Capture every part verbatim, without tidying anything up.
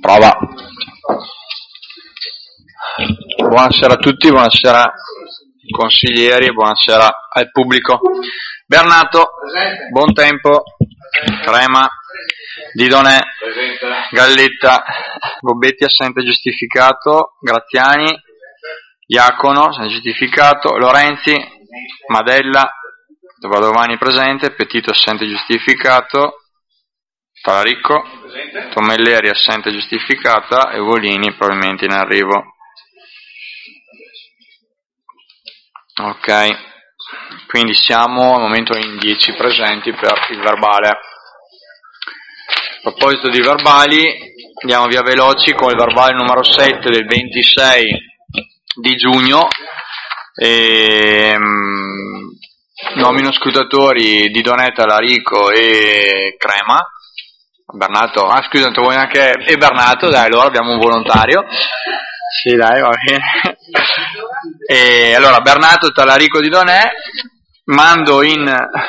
Prova. Buonasera a tutti, buonasera consiglieri e buonasera al pubblico. Bernato, Bontempo, Crema, Didonè, Galletta, Bobetti assente giustificato, Graziani, Iacono assente giustificato, Lorenzi, Madella, Padovani presente, Petito assente giustificato, Talarico, Tomelleri assente giustificata e Volini probabilmente in arrivo. Ok, quindi siamo al momento in dieci presenti per il verbale. A proposito di verbali, andiamo via veloci con il verbale numero sette del ventisei di giugno. E, um, nomino scrutatori Didonè, Talarico e Crema. Bernato, ah scusa, non vuoi neanche... E Bernato, dai, allora abbiamo un volontario. Sì, dai, va bene. E allora, Bernato, Talarico, Didonè, mando in...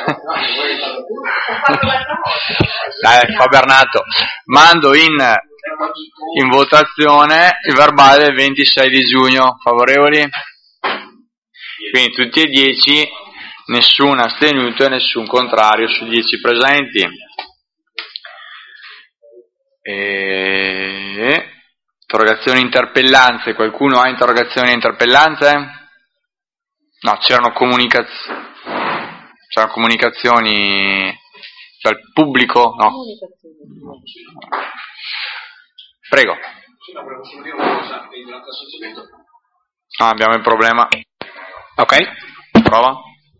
dai, fa Bernato. Mando in, in votazione il verbale del ventisei di giugno. Favorevoli? Quindi tutti e dieci, nessun astenuto e nessun contrario su dieci presenti. E... interrogazioni e interpellanze. Qualcuno ha interrogazioni e interpellanze? No, c'erano comunicazioni. C'erano comunicazioni dal pubblico? No. Prego. No, abbiamo il problema. Ok. Prova.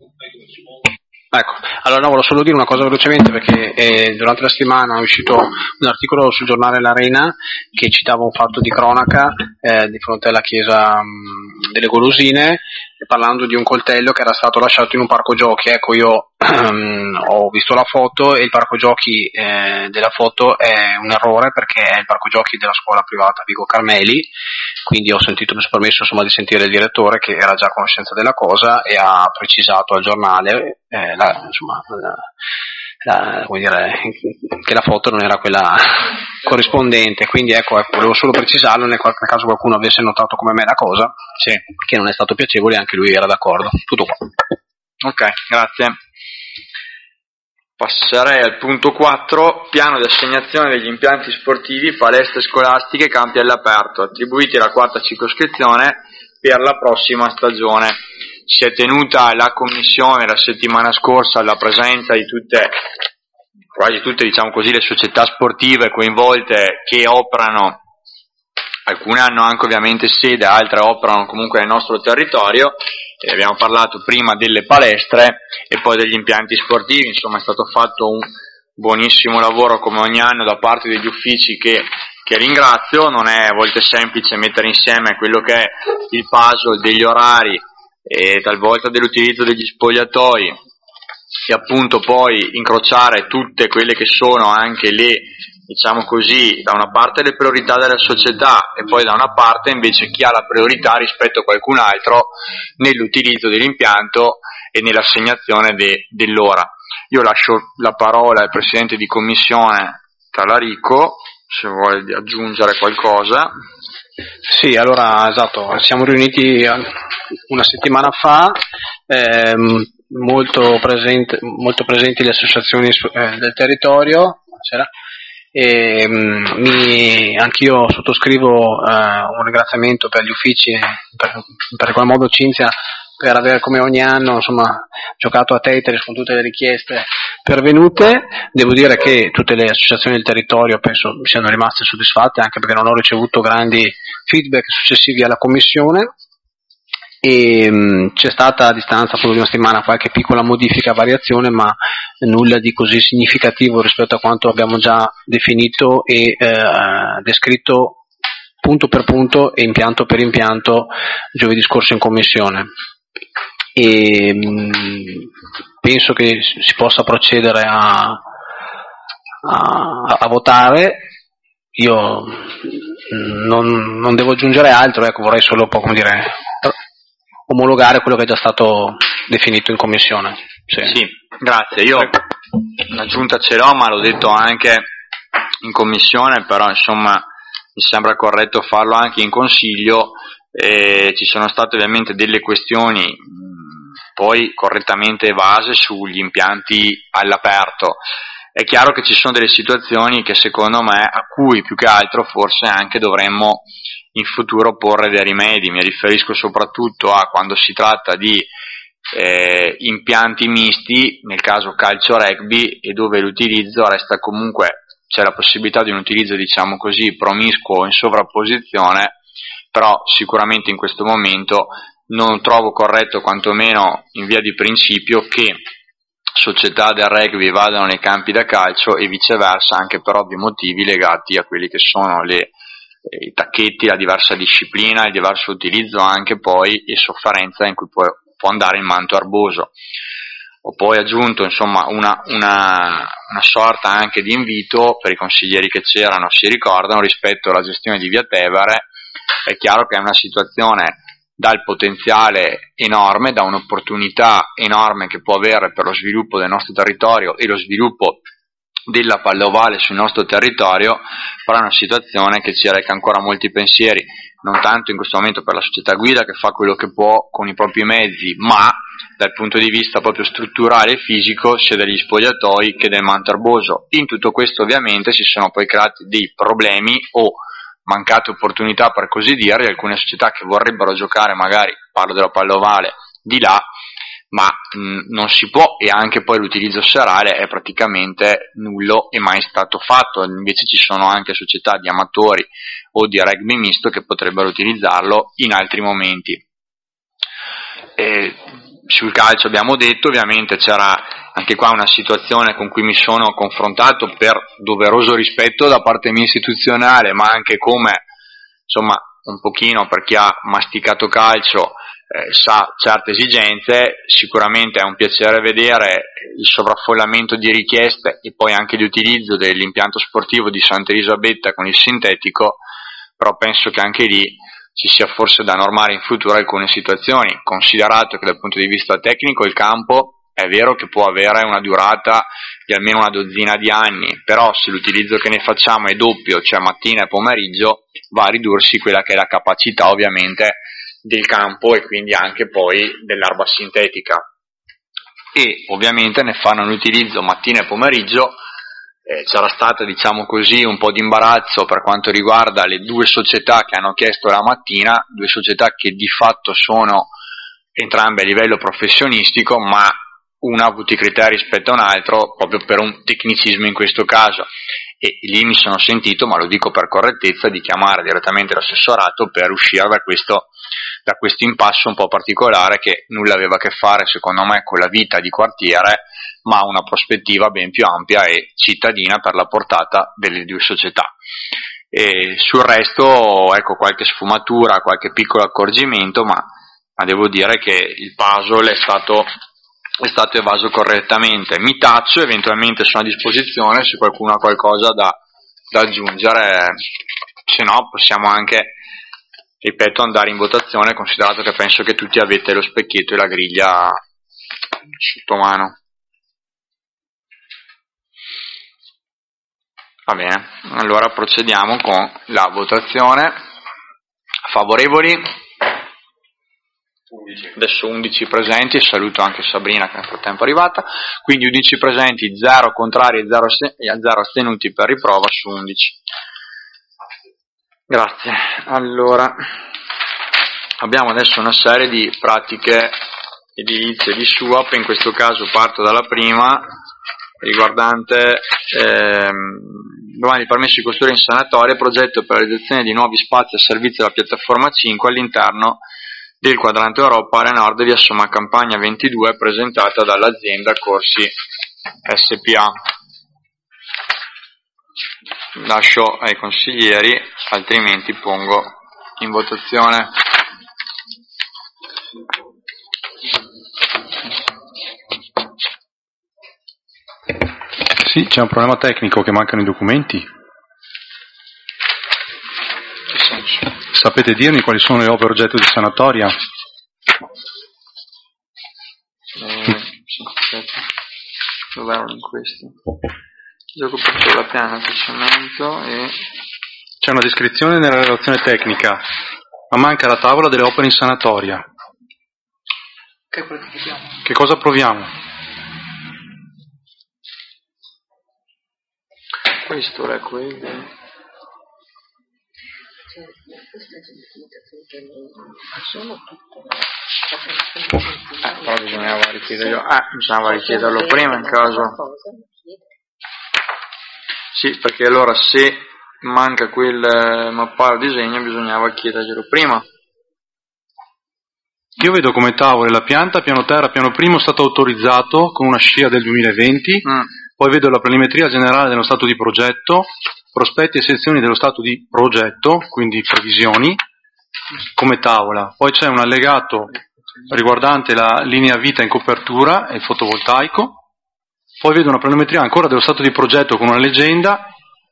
Ecco, allora no, volevo solo dire una cosa velocemente perché eh, durante la settimana è uscito un articolo sul giornale L'Arena che citava un fatto di cronaca eh, di fronte alla chiesa mh, delle Golosine, parlando di un coltello che era stato lasciato in un parco giochi. Ecco, io um, ho visto la foto e il parco giochi eh, della foto è un errore perché è il parco giochi della scuola privata Vigo Carmeli, quindi ho sentito, mi sono permesso insomma di sentire il direttore che era già a conoscenza della cosa e ha precisato al giornale eh, la, insomma, la, la, come dire, che la foto non era quella corrispondente, quindi ecco, ecco volevo solo precisarlo nel caso qualcuno avesse notato come me la cosa, sì, che non è stato piacevole, anche lui era d'accordo. Tutto qua. Ok, grazie. Passerei al punto quattro, piano di assegnazione degli impianti sportivi, palestre scolastiche e campi all'aperto, attribuiti alla quarta circoscrizione per la prossima stagione. Si è tenuta la commissione la settimana scorsa alla presenza di tutte, quasi tutte diciamo così, le società sportive coinvolte che operano, alcune hanno anche ovviamente sede, altre operano comunque nel nostro territorio. E abbiamo parlato prima delle palestre e poi degli impianti sportivi. Insomma, è stato fatto un buonissimo lavoro come ogni anno da parte degli uffici che, che ringrazio. Non è a volte semplice mettere insieme quello che è il puzzle degli orari e talvolta dell'utilizzo degli spogliatoi e appunto poi incrociare tutte quelle che sono anche le, diciamo così, da una parte le priorità della società e poi da una parte invece chi ha la priorità rispetto a qualcun altro nell'utilizzo dell'impianto e nell'assegnazione de, dell'ora. Io lascio la parola al Presidente di Commissione Talarico, se vuole aggiungere qualcosa. Sì, allora esatto, siamo riuniti una settimana fa, ehm, molto, presente, molto presenti le associazioni eh, del territorio. Buonasera. E, mh, mi, anch'io sottoscrivo eh, un ringraziamento per gli uffici, per, in particolar modo Cinzia, per aver come ogni anno insomma giocato a Tetris con tutte le richieste pervenute. Devo dire che tutte le associazioni del territorio penso siano rimaste soddisfatte, anche perché non ho ricevuto grandi feedback successivi alla commissione. E mh, c'è stata a distanza solo di una settimana qualche piccola modifica, variazione, ma nulla di così significativo rispetto a quanto abbiamo già definito e eh, descritto punto per punto e impianto per impianto giovedì scorso in commissione. E mh, penso che si possa procedere a, a, a votare. Io non, non devo aggiungere altro, ecco, vorrei solo un po', come dire, omologare quello che è già stato definito in commissione. Sì, sì, grazie. Io un'aggiunta ce l'ho, ma l'ho detto anche in commissione, però insomma mi sembra corretto farlo anche in consiglio. Eh, ci sono state ovviamente delle questioni mh, poi correttamente evase sugli impianti all'aperto. È chiaro che ci sono delle situazioni che secondo me, a cui più che altro forse anche dovremmo in futuro porre dei rimedi. Mi riferisco soprattutto a quando si tratta di eh, impianti misti, nel caso calcio rugby, e dove l'utilizzo resta comunque, c'è la possibilità di un utilizzo, diciamo così, promiscuo o in sovrapposizione, però sicuramente in questo momento non trovo corretto, quantomeno in via di principio, che società del rugby vadano nei campi da calcio e viceversa, anche per ovvi motivi legati a quelli che sono le, eh, i tacchetti, la diversa disciplina, il diverso utilizzo anche poi e sofferenza in cui può, può andare il manto erboso. Ho poi aggiunto insomma una, una, una sorta anche di invito per i consiglieri che c'erano, si ricordano, rispetto alla gestione di Via Tevere. È chiaro che è una situazione dal potenziale enorme, da un'opportunità enorme che può avere per lo sviluppo del nostro territorio e lo sviluppo della palla ovale sul nostro territorio, però è una situazione che ci reca ancora molti pensieri, non tanto in questo momento per la società guida che fa quello che può con i propri mezzi, ma dal punto di vista proprio strutturale e fisico sia degli spogliatoi che del manto erboso. In tutto questo ovviamente si sono poi creati dei problemi o mancate opportunità, per così dire, di alcune società che vorrebbero giocare, magari parlo della palla ovale, di là, ma mh, non si può, e anche poi l'utilizzo serale è praticamente nullo e mai stato fatto. Invece ci sono anche società di amatori o di rugby misto che potrebbero utilizzarlo in altri momenti. E sul calcio abbiamo detto, ovviamente c'era anche qua una situazione con cui mi sono confrontato per doveroso rispetto da parte mia istituzionale, ma anche come, insomma, un pochino per chi ha masticato calcio eh, sa certe esigenze. Sicuramente è un piacere vedere il sovraffollamento di richieste e poi anche di utilizzo dell'impianto sportivo di Santa Elisabetta con il sintetico, però penso che anche lì ci sia forse da normare in futuro alcune situazioni, considerato che dal punto di vista tecnico il campo è vero che può avere una durata di almeno una dozzina di anni, però se l'utilizzo che ne facciamo è doppio, cioè mattina e pomeriggio, va a ridursi quella che è la capacità ovviamente del campo e quindi anche poi dell'erba sintetica. E ovviamente ne fanno un utilizzo mattina e pomeriggio. Eh, c'era stato, diciamo così, un po' di imbarazzo per quanto riguarda le due società che hanno chiesto la mattina, due società che di fatto sono entrambe a livello professionistico, ma una ha avuto i criteri rispetto a un altro proprio per un tecnicismo in questo caso, e lì mi sono sentito, ma lo dico per correttezza, di chiamare direttamente l'assessorato per uscire da questo da questo impasso un po' particolare che nulla aveva a che fare secondo me con la vita di quartiere, ma una prospettiva ben più ampia e cittadina per la portata delle due società. E sul resto, ecco, qualche sfumatura, qualche piccolo accorgimento, ma, ma devo dire che il puzzle è stato, è stato evaso correttamente. Mi taccio, eventualmente sono a disposizione se qualcuno ha qualcosa da, da aggiungere, se no possiamo anche, ripeto, andare in votazione, considerato che penso che tutti avete lo specchietto e la griglia sotto mano. Va bene, allora procediamo con la votazione. Favorevoli? undici. Adesso undici presenti, e saluto anche Sabrina che nel frattempo è arrivata, quindi undici presenti, zero contrari e zero astenuti per riprova su undici. Grazie. Allora, abbiamo adesso una serie di pratiche edilizie di S U A P, in questo caso parto dalla prima, riguardante ehm, domani permesso di costruire in sanatoria, progetto per la realizzazione di nuovi spazi a servizio della piattaforma cinque all'interno del quadrante Europa, area nord, via Somma Campagna ventidue, presentata dall'azienda Corsi S P A. Lascio ai consiglieri, altrimenti pongo in votazione. Sì, c'è un problema tecnico, che mancano i documenti. Che senso? Sapete dirmi quali sono le opere oggetto di sanatoria? Eh, sì, aspetta. Dove erano questi? Gioco per la piana di cemento e C'è una descrizione nella relazione tecnica, ma manca la tavola delle opere in sanatoria. Che, che cosa proviamo? Questo è quello. Eh, però bisognava richiederlo, eh, bisognava richiederlo prima in caso. Sì, perché allora se manca quel mappare disegno bisognava chiederglielo prima. Io vedo come tavole la pianta, piano terra, piano primo è stato autorizzato con una scia del duemilaventi, mm. Poi vedo la planimetria generale dello stato di progetto, prospetti e sezioni dello stato di progetto, quindi previsioni, come tavola. Poi c'è un allegato riguardante la linea vita in copertura e il fotovoltaico. Poi vedo una planimetria ancora dello stato di progetto con una leggenda.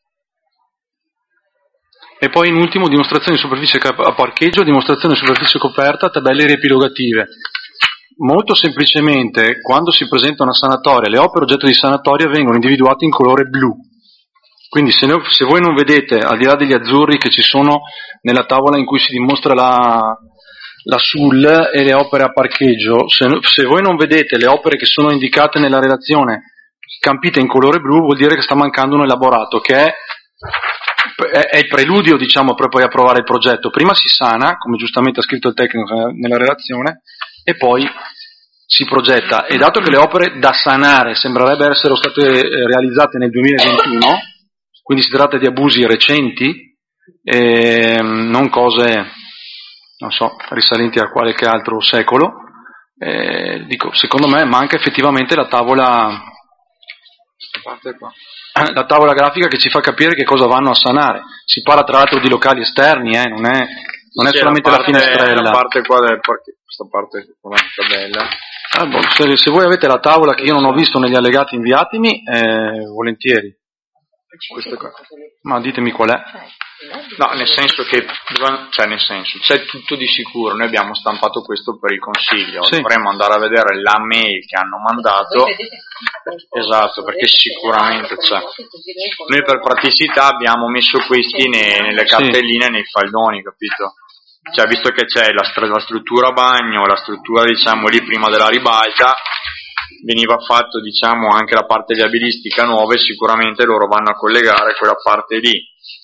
E poi in ultimo dimostrazione di superficie a parcheggio, dimostrazione di superficie coperta, tabelle riepilogative. Molto semplicemente, quando si presenta una sanatoria, le opere oggetto di sanatoria vengono individuate in colore blu. Quindi se, ne, se voi non vedete, al di là degli azzurri che ci sono nella tavola in cui si dimostra la, la S U L e le opere a parcheggio, se, se voi non vedete le opere che sono indicate nella relazione campite in colore blu, vuol dire che sta mancando un elaborato, che è è il preludio, diciamo, per poi approvare il progetto. Prima si sana, come giustamente ha scritto il tecnico nella relazione, e poi si progetta. E dato che le opere da sanare sembrerebbe essere state realizzate nel duemilaventuno, quindi si tratta di abusi recenti, eh, non cose, non so, risalenti a qualche altro secolo, eh, dico, secondo me manca effettivamente la tavola parte qua. La tavola grafica che ci fa capire che cosa vanno a sanare. Si parla tra l'altro di locali esterni, eh, non è, non è solamente la, parte, la finestrella. La parte qua del parche, questa parte qua è tabella. Ah, boh, se, se voi avete la tavola che io non ho visto negli allegati inviatimi, eh, volentieri. Questa qua. Ma ditemi qual è. No, nel senso che, cioè nel senso, c'è tutto di sicuro, noi abbiamo stampato questo per il consiglio, sì. Dovremmo andare a vedere la mail che hanno mandato, esatto, perché sicuramente c'è. Noi per praticità abbiamo messo questi ne, nelle cartelline, sì. Nei faldoni, capito? Cioè, visto che c'è la, la struttura bagno, la struttura, diciamo, lì prima della ribalta, veniva fatto, diciamo, anche la parte viabilistica nuova, e sicuramente loro vanno a collegare quella parte lì.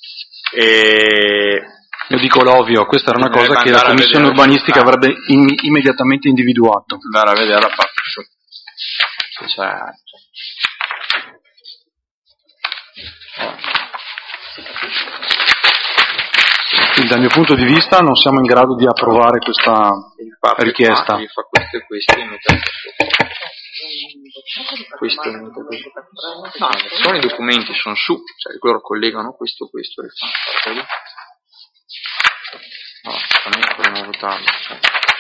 E io dico l'ovvio, questa era una cosa che la commissione urbanistica avrebbe in, immediatamente individuato. Andare a vedere la parte se c'è. Quindi dal mio punto di vista non siamo in grado di approvare questa richiesta. Fa questo e questo e questo, no, sono i documenti, sono su, cioè loro collegano questo, questo, e fanno no, non dobbiamo votarlo, cioè.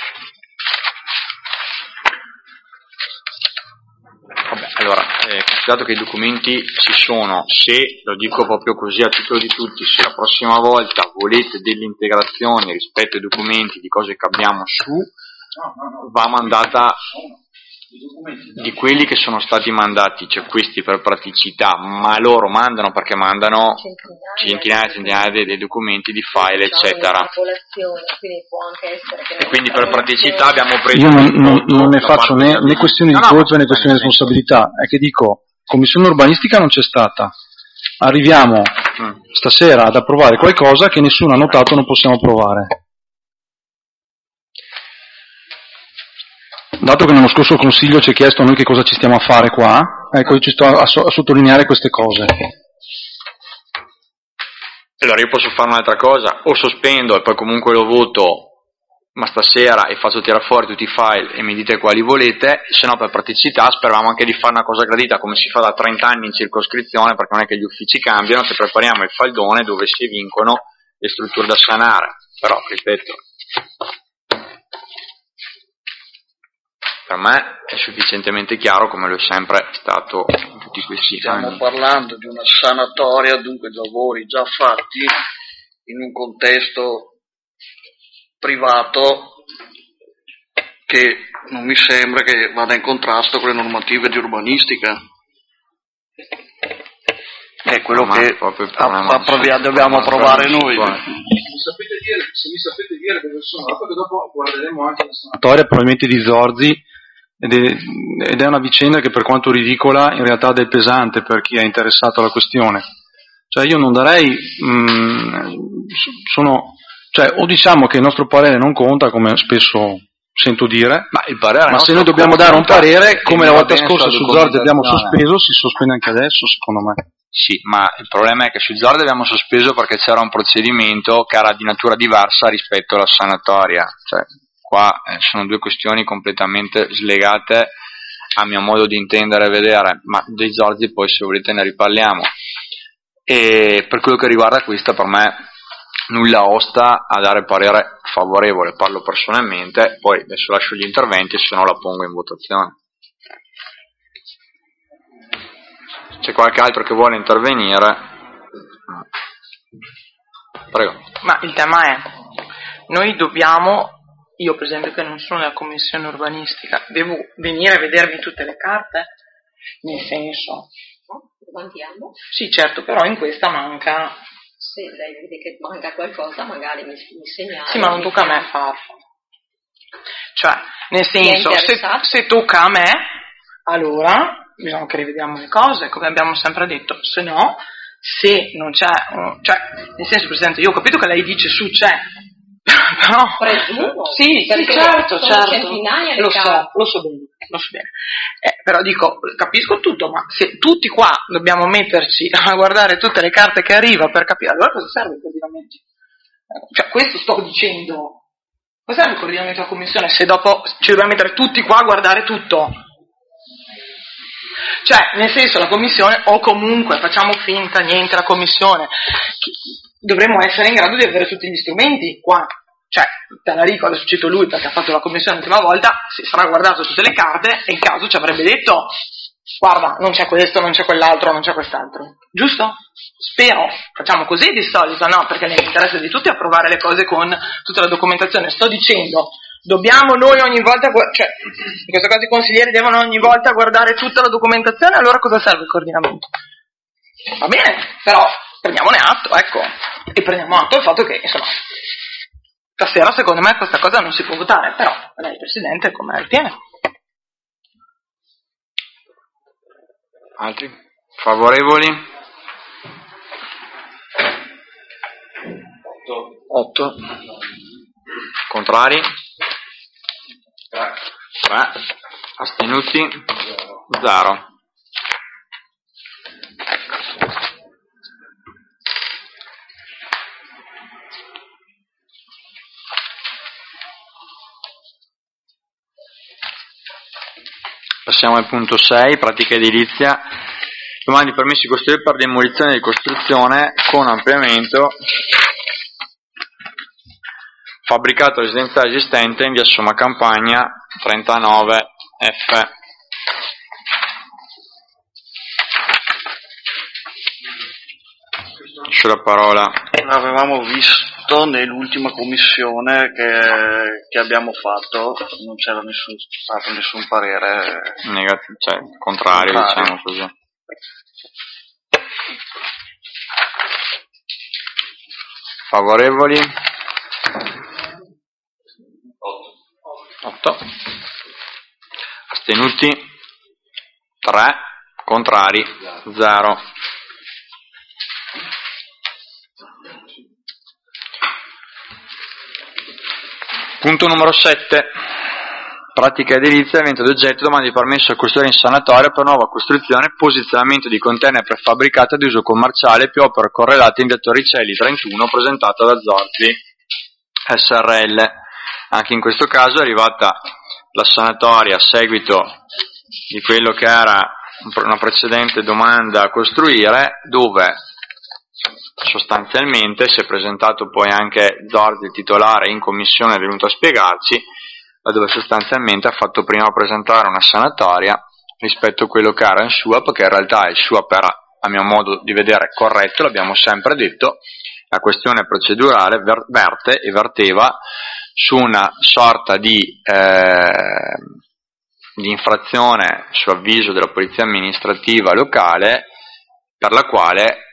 Vabbè, allora, eh, considerato che i documenti ci sono, se, lo dico proprio così a titolo di tutti, se la prossima volta volete delle integrazioni rispetto ai documenti di cose che abbiamo su, va mandata di quelli che sono stati mandati, cioè questi per praticità, ma loro mandano perché mandano centinaia e centinaia dei, dei documenti di file, eccetera. E quindi per praticità abbiamo preso. Io non, non, non ne faccio né, né questioni di colpa né questioni di responsabilità, è che dico, commissione urbanistica non c'è stata. Arriviamo mm. stasera ad approvare qualcosa che nessuno ha notato non possiamo approvare. Dato che nello scorso consiglio ci è chiesto a noi che cosa ci stiamo a fare qua, ecco, io ci sto a, so, a sottolineare queste cose. Allora io posso fare un'altra cosa, o sospendo e poi comunque lo voto, ma stasera, e faccio tirare fuori tutti i file e mi dite quali volete, se no per praticità speravamo anche di fare una cosa gradita come si fa da trenta anni in circoscrizione, perché non è che gli uffici cambiano, che prepariamo il faldone dove si evincono le strutture da sanare, però ripeto, per me è sufficientemente chiaro come lo è sempre stato in tutti questi Stiamo anni. Stiamo parlando di una sanatoria, dunque lavori già fatti in un contesto privato che non mi sembra che vada in contrasto con le normative di urbanistica. è quello no, che approvia, dobbiamo approvare noi. Se mi sapete dire, se mi sapete dire dove sono, perché dopo guarderemo anche la sanatoria probabilmente di Zorzi, ed è, ed è una vicenda che per quanto ridicola in realtà è pesante per chi è interessato alla questione. Cioè io non darei, mh, sono, cioè o diciamo che il nostro parere non conta, come spesso sento dire, ma, il parere ma se noi dobbiamo dare un parere, come la volta scorsa su Zorzi abbiamo sospeso, si sospende anche adesso, secondo me. Sì, ma il problema è che su Zorzi abbiamo sospeso perché c'era un procedimento che era di natura diversa rispetto alla sanatoria. Cioè, qua eh, sono due questioni completamente slegate a mio modo di intendere e vedere, ma dei Zorzi poi se volete ne riparliamo. E per quello che riguarda questo, per me nulla osta a dare parere favorevole, parlo personalmente, poi adesso lascio gli interventi, se no la pongo in votazione. C'è qualche altro che vuole intervenire? Prego. Ma il tema è, noi dobbiamo, io per esempio che non sono nella commissione urbanistica, devo venire a vedermi tutte le carte? Nel senso... Mandiamo? Sì, certo, però in questa manca... Se lei vede che manca qualcosa, magari mi, mi segnala. Sì, ma non tocca a me farlo. Cioè, nel senso, se, se tocca a me, allora bisogna che rivediamo le cose, come abbiamo sempre detto. Se no, se non c'è... Cioè, nel senso, Presidente, io ho capito che lei dice su c'è, però... Presumo. Sì, sì, certo, certo. Centinaia lo so, lo so bene, lo so bene. Eh, però dico, capisco tutto, ma se tutti qua dobbiamo metterci a guardare tutte le carte che arriva per capire, allora cosa serve il coordinamento? Cioè, questo sto dicendo. Cosa serve il coordinamento della commissione se dopo ci dobbiamo mettere tutti qua a guardare tutto? Cioè, nel senso, la commissione, o comunque facciamo finta, niente, la commissione, dovremmo essere in grado di avere tutti gli strumenti qua. Cioè, Talarico, adesso cito lui perché ha fatto la commissione l'ultima volta, si sarà guardato tutte le carte e in caso ci avrebbe detto guarda, non c'è questo, non c'è quell'altro, non c'è quest'altro. Giusto? Spero. Facciamo così di solito, no? Perché nell'interesse di tutti approvare le cose con tutta la documentazione. Sto dicendo, dobbiamo noi ogni volta, cioè, in questo caso i consiglieri devono ogni volta guardare tutta la documentazione, allora cosa serve il coordinamento? Va bene, però prendiamone atto, ecco, e prendiamo atto del fatto che, insomma, stasera secondo me questa cosa non si può votare, però lei Presidente come ritiene? Altri? Favorevoli? otto. Contrari? tre. Astenuti? zero. Passiamo al punto sei, pratica edilizia. Domani permessi di costruire per demolizione di costruzione con ampliamento fabbricato residenziale esistente in via Somma Campagna trentanove F. Lascio la parola. L'avevamo visto nell'ultima commissione che, che abbiamo fatto, non c'era nessun, stato nessun parere negativo, cioè contrario, contrario, diciamo così. Favorevoli? otto. Astenuti? tre. Contrari? zero. Punto numero sette. Pratica edilizia, evento d'oggetto, domanda di permesso a costruire in sanatoria per nuova costruzione, posizionamento di container prefabbricato di uso commerciale più opere correlate in via Torricelli trentuno, presentata da Zorzi S R L. Anche in questo caso è arrivata la sanatoria a seguito di quello che era una precedente domanda a costruire, dove sostanzialmente si è presentato poi anche Zorzi, il titolare, in commissione, è venuto a spiegarci, dove sostanzialmente ha fatto prima presentare una sanatoria rispetto a quello che era in sua, perché in realtà il suo, per a mio modo di vedere, corretto, l'abbiamo sempre detto, la questione procedurale verte e verteva su una sorta di, eh, di infrazione su avviso della polizia amministrativa locale, per la quale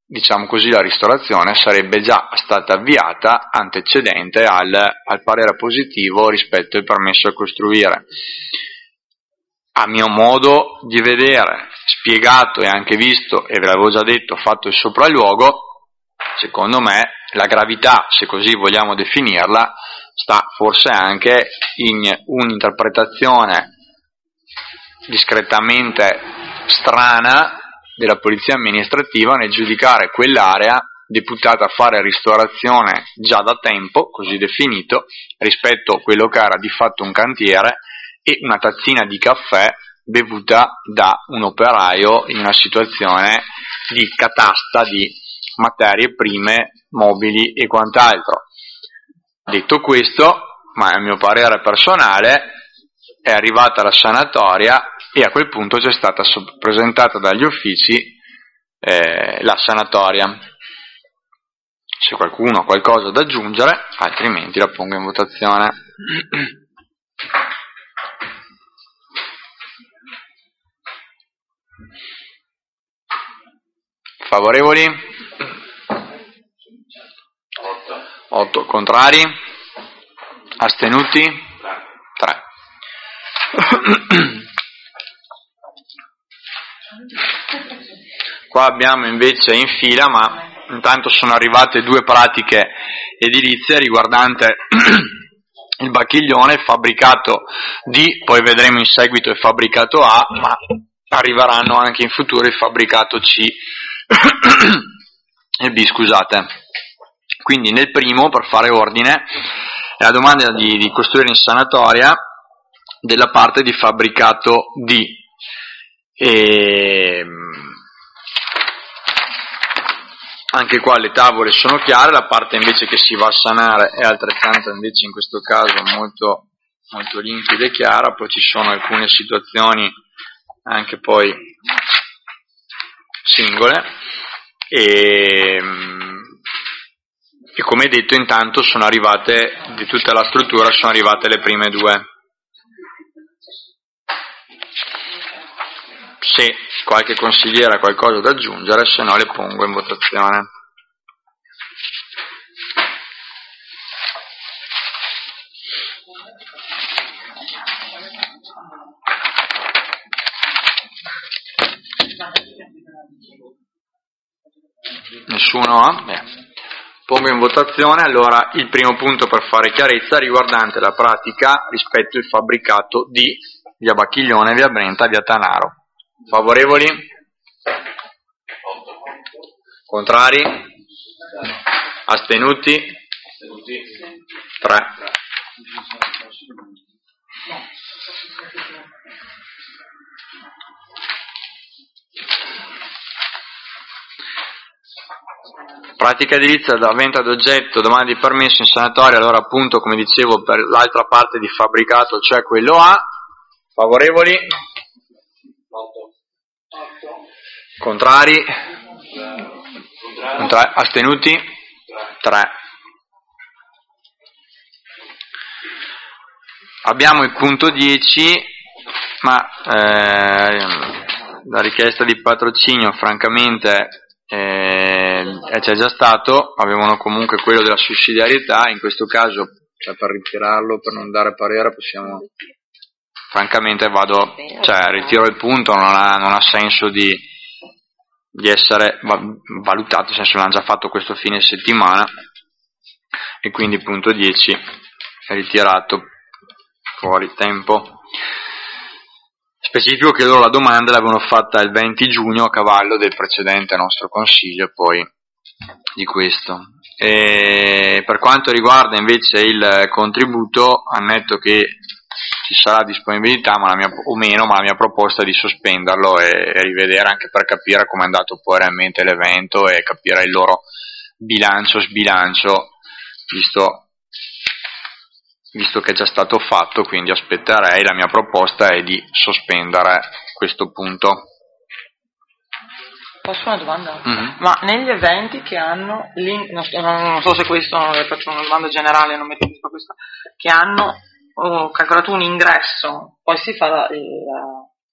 diciamo così, la ristorazione sarebbe già stata avviata antecedente al, al parere positivo rispetto al permesso a costruire. A mio modo di vedere, spiegato e anche visto, e ve l'avevo già detto, fatto il sopralluogo, secondo me la gravità, se così vogliamo definirla, sta forse anche in un'interpretazione discretamente strana della polizia amministrativa nel giudicare quell'area deputata a fare ristorazione già da tempo, così definito, rispetto a quello che era di fatto un cantiere e una tazzina di caffè bevuta da un operaio in una situazione di catasta di materie prime, mobili e quant'altro. Detto questo, ma a mio parere personale, è arrivata la sanatoria e a quel punto c'è stata presentata dagli uffici eh, la sanatoria. Se qualcuno ha qualcosa da aggiungere, altrimenti la pongo in votazione. Favorevoli? otto. Contrari? Astenuti? tre. Qua abbiamo invece in fila, ma intanto sono arrivate due pratiche edilizie riguardante il Bacchiglione, il fabbricato D, poi vedremo in seguito il fabbricato A, ma arriveranno anche in futuro il fabbricato C e B, scusate. Quindi nel primo, per fare ordine, è la domanda di, di costruire in sanatoria della parte di fabbricato D. E anche qua le tavole sono chiare, la parte invece che si va a sanare è altrettanto invece in questo caso molto, molto limpida e chiara. Poi ci sono alcune situazioni anche poi singole e, e come detto intanto sono arrivate, di tutta la struttura sono arrivate le prime due. Se qualche consigliere ha qualcosa da aggiungere, se no le pongo in votazione. Nessuno ha? Beh. Pongo in votazione allora il primo punto per fare chiarezza riguardante la pratica rispetto al fabbricato di via Bacchiglione, via Brenta, via Tanaro. Favorevoli? Contrari? Astenuti? tre. Pratica edilizia da venta d'oggetto, domanda di permesso in sanatoria, allora appunto come dicevo per l'altra parte di fabbricato, cioè quello A. Favorevoli? Contrari? Contra- astenuti? tre. Abbiamo il punto dieci, ma eh, la richiesta di patrocinio francamente eh, c'è già stato, avevano comunque quello della sussidiarietà, in questo caso cioè, per ritirarlo, per non dare parere possiamo... Francamente vado, cioè ritiro il punto, non ha, non ha senso di, di essere valutato, nel senso l'hanno già fatto questo fine settimana e quindi punto dieci è ritirato, fuori tempo. Specifico che loro la domanda l'avevano fatta il venti giugno a cavallo del precedente nostro consiglio poi di questo. E per quanto riguarda invece il contributo, ammetto che ci sarà disponibilità ma la mia, o meno, ma la mia proposta è di sospenderlo e, e rivedere anche per capire come è andato poi realmente l'evento e capire il loro bilancio, sbilancio, visto, visto che è già stato fatto, quindi aspetterei, la mia proposta è di sospendere questo punto. Posso fare una domanda? Mm-hmm. Ma negli eventi che hanno, non so, non so se questo, faccio una domanda generale, non mi riferisco a questo, che hanno ho calcolato un ingresso, poi si fa la, la,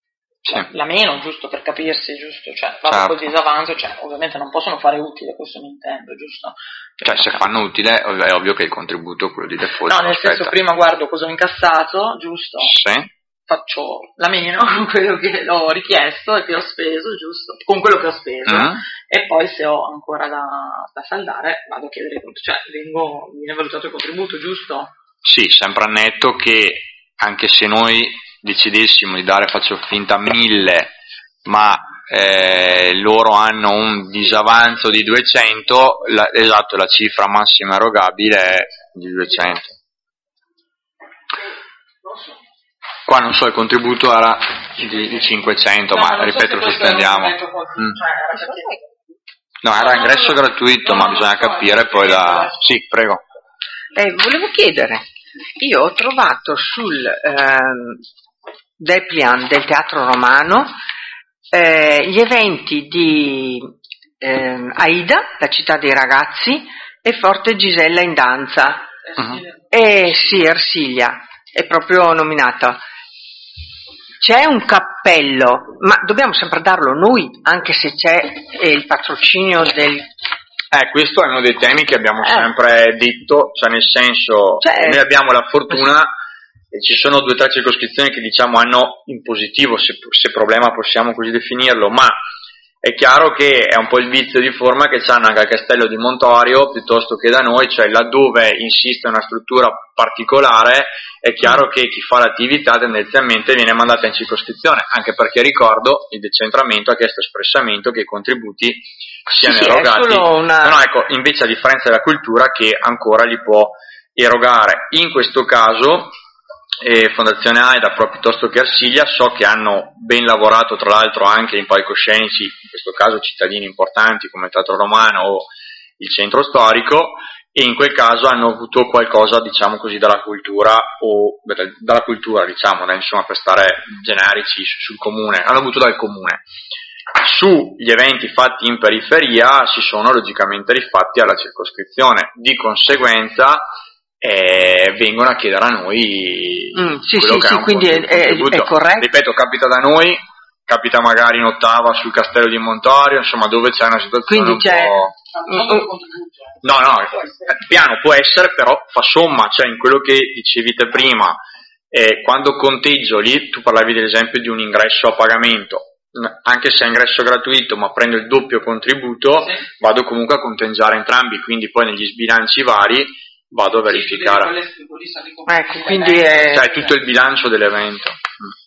Sì. La meno, giusto per capirsi, giusto? Cioè, vado Certo. col disavanzo, cioè, ovviamente non possono fare utile, questo mi intendo, giusto? Cioè, se fanno utile, è ovvio che il contributo, quello di default, No, nel aspetta. senso, prima guardo cosa ho incassato, giusto? Sì. Faccio la meno con quello che ho richiesto e che ho speso, giusto? Con quello che ho speso. Mm. E poi se ho ancora da, da saldare vado a chiedere il contributo, cioè vengo, viene valutato il contributo, giusto? Sì, sempre a netto che anche se noi decidessimo di dare, faccio finta, mille, ma eh, loro hanno un disavanzo di duecento, la, esatto, la cifra massima erogabile è di duecento. Qua non so, il contributo era di, di cinquecento, No, ma non so ripeto, se lo questo sospendiamo. è un momento Mm. cioè, era perché- No, era ingresso gratuito, No, ma no, bisogna no, capire no, poi da... no. Sì, prego. Eh, volevo chiedere, io ho trovato sul ehm, Depliant del Teatro Romano eh, gli eventi di ehm, Aida, la città dei ragazzi, e Forte Gisella in danza. Uh-huh. E sì, Ersilia, è proprio nominata. C'è un cappello, ma dobbiamo sempre darlo noi, anche se c'è eh, il patrocinio del... Eh, questo è uno dei temi che abbiamo Eh. sempre detto, cioè nel senso, Cioè- noi abbiamo la fortuna, e ci sono due o tre circoscrizioni che diciamo hanno in positivo, se, se problema possiamo così definirlo, ma è chiaro che è un po' il vizio di forma che c'hanno anche al Castello di Montorio piuttosto che da noi, cioè laddove insiste una struttura particolare è chiaro che chi fa l'attività tendenzialmente viene mandata in circoscrizione, anche perché ricordo il decentramento ha chiesto espressamente che i contributi siano Sì, sì, è erogati. solo una- No, no, ecco, invece a differenza della cultura che ancora li può erogare. In questo caso eh, Fondazione Aida, proprio piuttosto che Ersilia, so che hanno ben lavorato tra l'altro anche in palcoscenici, in questo caso cittadini importanti come il Teatro Romano o il centro storico, e in quel caso hanno avuto qualcosa, diciamo così, dalla cultura, o dalla cultura, diciamo, da, insomma, per stare generici sul comune, hanno avuto dal comune. Sugli eventi fatti in periferia si sono logicamente rifatti alla circoscrizione, di conseguenza eh, vengono a chiedere a noi Mm, sì, quello sì, che sì, è un quindi è- è- contributo. è corretto. Ripeto, capita da noi, capita magari in ottava sul Castello di Montorio, insomma dove c'è una situazione Quindi un c'è- po'... Non solo il contributo. No, no, il piano può essere, però fa somma, cioè in quello che dicevi te prima, eh, quando conteggio lì, tu parlavi dell'esempio di un ingresso a pagamento, anche se è ingresso gratuito ma prendo il doppio contributo, Sì. vado comunque a conteggiare entrambi, quindi poi negli sbilanci vari vado a verificare. Ecco, quindi è, Cioè tutto il bilancio dell'evento. Mm.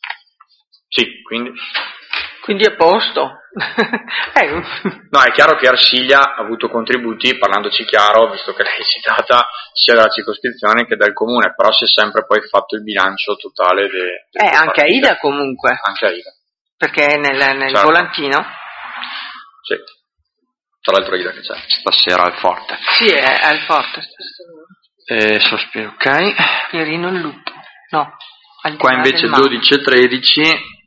Sì, quindi... quindi è a posto. Eh, No, è chiaro che Ersilia ha avuto contributi, parlandoci chiaro, visto che l'hai citata, sia dalla circoscrizione che dal comune, però si è sempre poi fatto il bilancio totale de, eh, anche Aida comunque, Anche Aida. perché è nel, nel Certo. volantino. Sì. Tra l'altro Aida che c'è stasera al Forte. Sì, è al Forte. Eh, sospiro, ok. Pierino il lupo. No. al di Qua là invece del mare. dodici e tredici,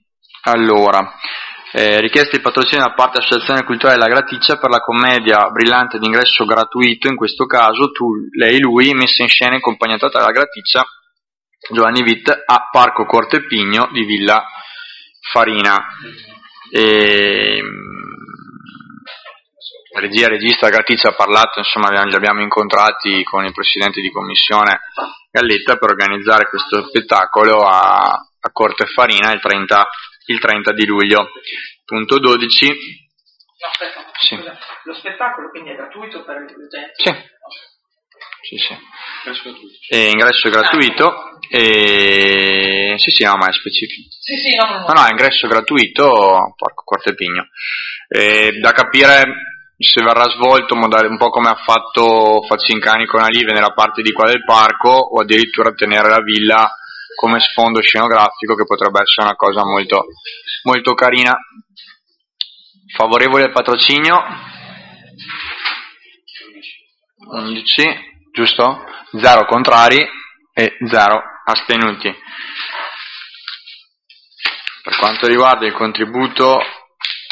allora, eh, richiesta di patrocinio da parte dell'Associazione Culturale La Graticcia per la commedia brillante d'ingresso gratuito, in questo caso tu, lei, lui, messa in scena in compagnia teatrale La Graticcia, Giovanni Witt, a Parco Corte Pigno di Villa Farina. E, regia, regista, Graticcia ha parlato, insomma li abbiamo incontrati con il presidente di commissione Galletta per organizzare questo spettacolo a, a Corte Farina il trenta, il trenta di luglio. Punto dodici. No, aspetta, Sì. scusa. Lo spettacolo quindi è gratuito per l'utente? Sì. Sì, sì. E ingresso gratuito. E... Sì, sì, no, ma è specifico. Sì, sì, no, no, no. No, no, ingresso gratuito, Parco Corte Pigno. E da capire se verrà svolto un po' come ha fatto Facincani con Alive nella parte di qua del parco, o addirittura tenere la villa come sfondo scenografico, che potrebbe essere una cosa molto, molto carina. Favorevole al patrocinio? undici, giusto? zero contrari e zero astenuti. Per quanto riguarda il contributo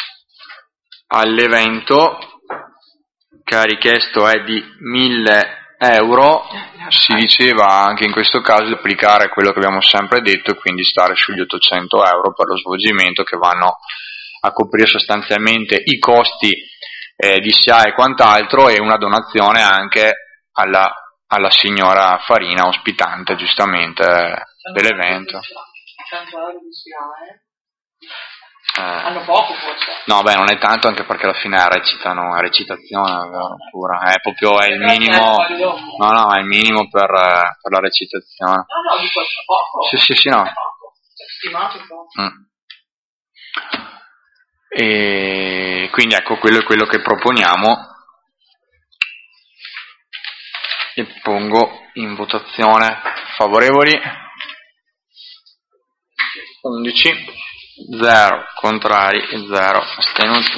all'evento, che ha richiesto è di mille euro, si diceva anche in questo caso di applicare quello che abbiamo sempre detto, e quindi stare sugli ottocento euro per lo svolgimento, che vanno a coprire sostanzialmente i costi eh, di S I A e quant'altro, e una donazione anche alla, alla signora Farina, ospitante giustamente eh, dell'evento. Eh. Hanno poco forse. No, beh, non è tanto, anche perché alla fine recitano, è recitazione pura, è proprio è il minimo. No, no, è il minimo per, per la recitazione. No, no, dico poco. Sì, sì, sì, no. Stimato poco. Mm. E quindi ecco, quello è quello che proponiamo, e pongo in votazione. Favorevoli undici, zero contrari e zero astenuti.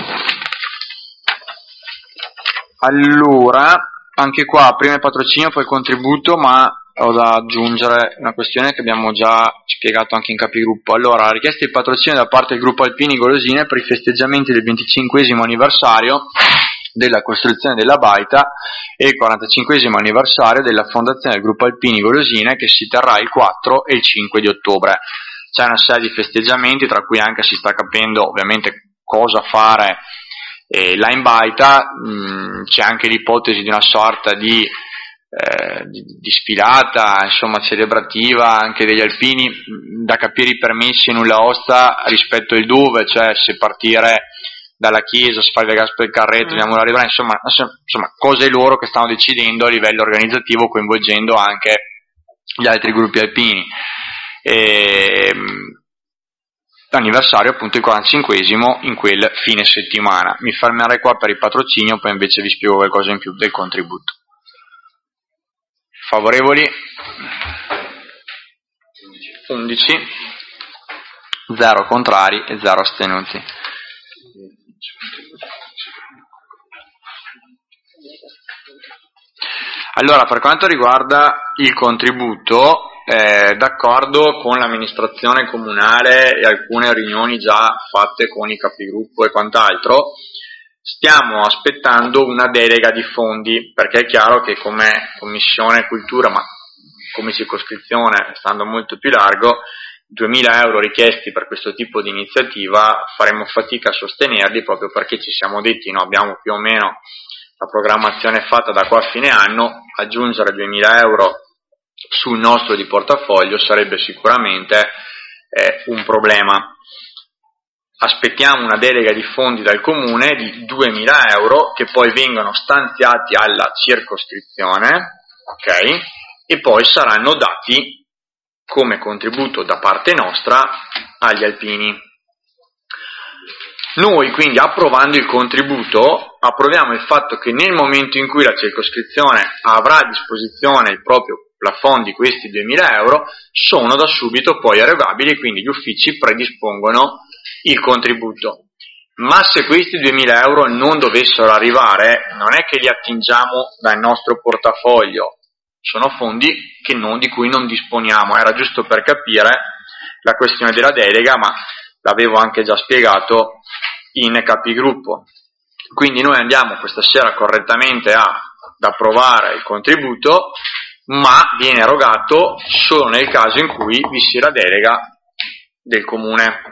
Allora, anche qua prima il patrocinio, poi il contributo, ma ho da aggiungere una questione che abbiamo già spiegato anche in capigruppo. Allora, la richiesta di patrocinio da parte del gruppo Alpini Golosine per i festeggiamenti del venticinquesimo anniversario della costruzione della baita e il quarantacinquesimo anniversario della fondazione del gruppo Alpini Golosine, che si terrà il quattro e il cinque di ottobre. C'è una serie di festeggiamenti, tra cui anche si sta capendo ovviamente cosa fare eh, là in baita. mh, c'è anche l'ipotesi di una sorta di Eh, di, di sfilata, insomma, celebrativa anche degli alpini, da capire i permessi, nulla osta rispetto al dove, cioè se partire dalla chiesa, se fare il Gaspero del Carretto, andiamo alla Ribrana, insomma, insomma, cose loro che stanno decidendo a livello organizzativo, coinvolgendo anche gli altri gruppi alpini. E, anniversario appunto il quarantacinquesimo in quel fine settimana. Mi fermerei qua per il patrocinio, poi invece vi spiego qualcosa in più del contributo. Favorevoli undici, zero contrari e zero astenuti. Allora, per quanto riguarda il contributo, eh, d'accordo con l'amministrazione comunale e alcune riunioni già fatte con i capigruppo e quant'altro, stiamo aspettando una delega di fondi, perché è chiaro che come Commissione Cultura, ma come circoscrizione, stando molto più largo, duemila euro richiesti per questo tipo di iniziativa faremo fatica a sostenerli, proprio perché ci siamo detti, no, abbiamo più o meno la programmazione fatta da qua a fine anno, aggiungere duemila euro sul nostro di portafoglio sarebbe sicuramente eh, un problema. Aspettiamo una delega di fondi dal comune di duemila euro che poi vengono stanziati alla circoscrizione, ok? E poi saranno dati come contributo da parte nostra agli alpini. Noi quindi, approvando il contributo, approviamo il fatto che nel momento in cui la circoscrizione avrà a disposizione il proprio plafond di questi duemila euro, sono da subito poi erogabili, quindi gli uffici predispongono il contributo. Ma se questi duemila euro non dovessero arrivare, non è che li attingiamo dal nostro portafoglio, sono fondi che non, di cui non disponiamo. Era giusto per capire la questione della delega, ma l'avevo anche già spiegato in capigruppo. Quindi noi andiamo questa sera correttamente a, ad approvare il contributo, ma viene erogato solo nel caso in cui vi sia la delega del comune.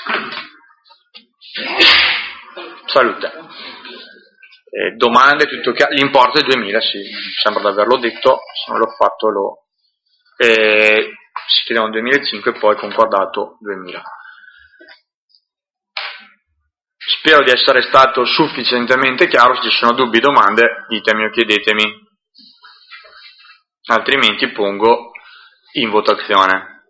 Salute. Eh, domande, tutto chiaro? L'importo è duemila, sì, sembra di averlo detto, se non l'ho fatto lo... Eh, si chiedevano duemilacinque e poi concordato duemila. Spero di essere stato sufficientemente chiaro. Se ci sono dubbi, domande, ditemi o chiedetemi, altrimenti pongo in votazione.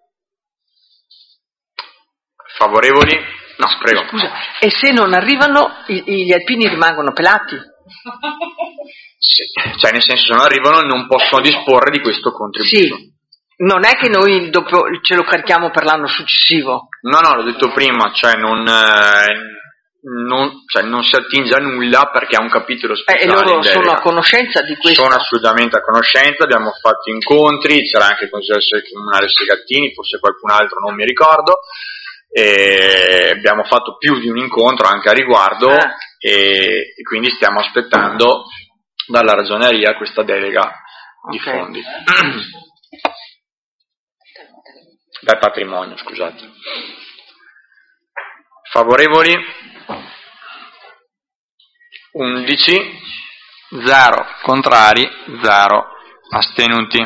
Favorevoli? No, prego. Scusa, e se non arrivano gli alpini rimangono pelati? Sì, cioè nel senso, se non arrivano non possono disporre di questo contributo. Sì, non è che noi dopo ce lo carichiamo per l'anno successivo. No, no, l'ho detto prima, cioè non, eh, non, cioè non si attinge a nulla perché è un capitolo speciale. Eh, e loro sono a conoscenza di questo? Sono assolutamente a conoscenza, abbiamo fatto incontri, c'era anche il consigliere comunale Segattini, forse qualcun altro, non mi ricordo. E abbiamo fatto più di un incontro anche a riguardo, ah. e, e quindi stiamo aspettando dalla ragioneria questa delega di Okay. fondi. Beh, patrimonio, scusate. Favorevoli? undici, zero contrari, zero astenuti.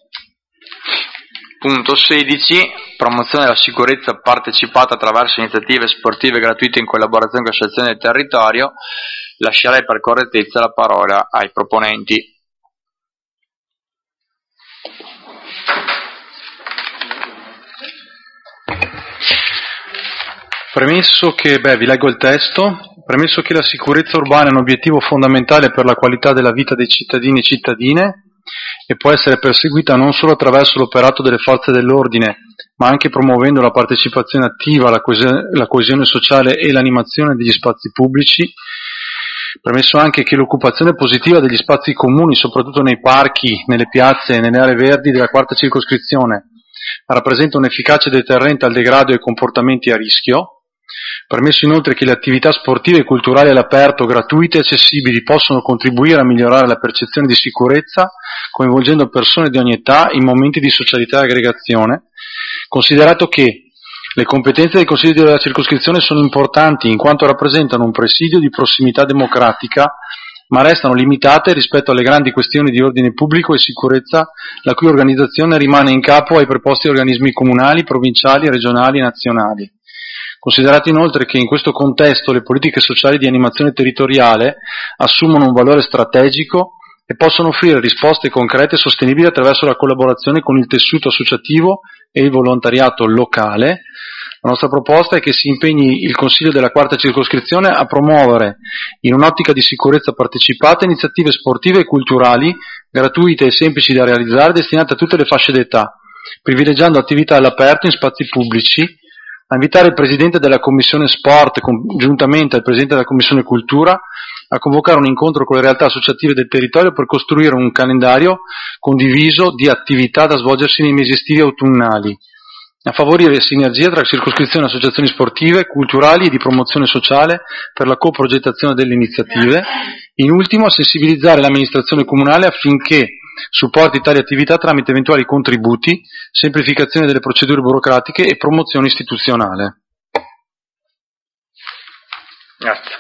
Punto sedici. Promozione della sicurezza partecipata attraverso iniziative sportive gratuite in collaborazione con l'associazione del territorio. Lascerei per correttezza la parola ai proponenti. Premesso che, beh, vi leggo il testo, premesso che la sicurezza urbana è un obiettivo fondamentale per la qualità della vita dei cittadini e cittadine e può essere perseguita non solo attraverso l'operato delle forze dell'ordine, ma anche promuovendo la partecipazione attiva, la coesione, la coesione sociale e l'animazione degli spazi pubblici, premesso anche che l'occupazione positiva degli spazi comuni, soprattutto nei parchi, nelle piazze e nelle aree verdi della quarta circoscrizione, rappresenta un efficace deterrente al degrado e ai comportamenti a rischio. Permesso inoltre che le attività sportive e culturali all'aperto, gratuite e accessibili, possono contribuire a migliorare la percezione di sicurezza, coinvolgendo persone di ogni età in momenti di socialità e aggregazione, considerato che le competenze del Consiglio della circoscrizione sono importanti in quanto rappresentano un presidio di prossimità democratica, ma restano limitate rispetto alle grandi questioni di ordine pubblico e sicurezza, la cui organizzazione rimane in capo ai preposti organismi comunali, provinciali, regionali e nazionali. Considerato inoltre che in questo contesto le politiche sociali di animazione territoriale assumono un valore strategico e possono offrire risposte concrete e sostenibili attraverso la collaborazione con il tessuto associativo e il volontariato locale, la nostra proposta è che si impegni il Consiglio della quarta circoscrizione a promuovere, in un'ottica di sicurezza partecipata, iniziative sportive e culturali gratuite e semplici da realizzare destinate a tutte le fasce d'età, privilegiando attività all'aperto in spazi pubblici, a invitare il Presidente della Commissione Sport, congiuntamente al Presidente della Commissione Cultura, a convocare un incontro con le realtà associative del territorio per costruire un calendario condiviso di attività da svolgersi nei mesi estivi e autunnali, a favorire sinergia tra circoscrizioni e associazioni sportive, culturali e di promozione sociale per la coprogettazione delle iniziative, in ultimo a sensibilizzare l'amministrazione comunale affinché supporti tali attività tramite eventuali contributi, semplificazione delle procedure burocratiche e promozione istituzionale. Grazie.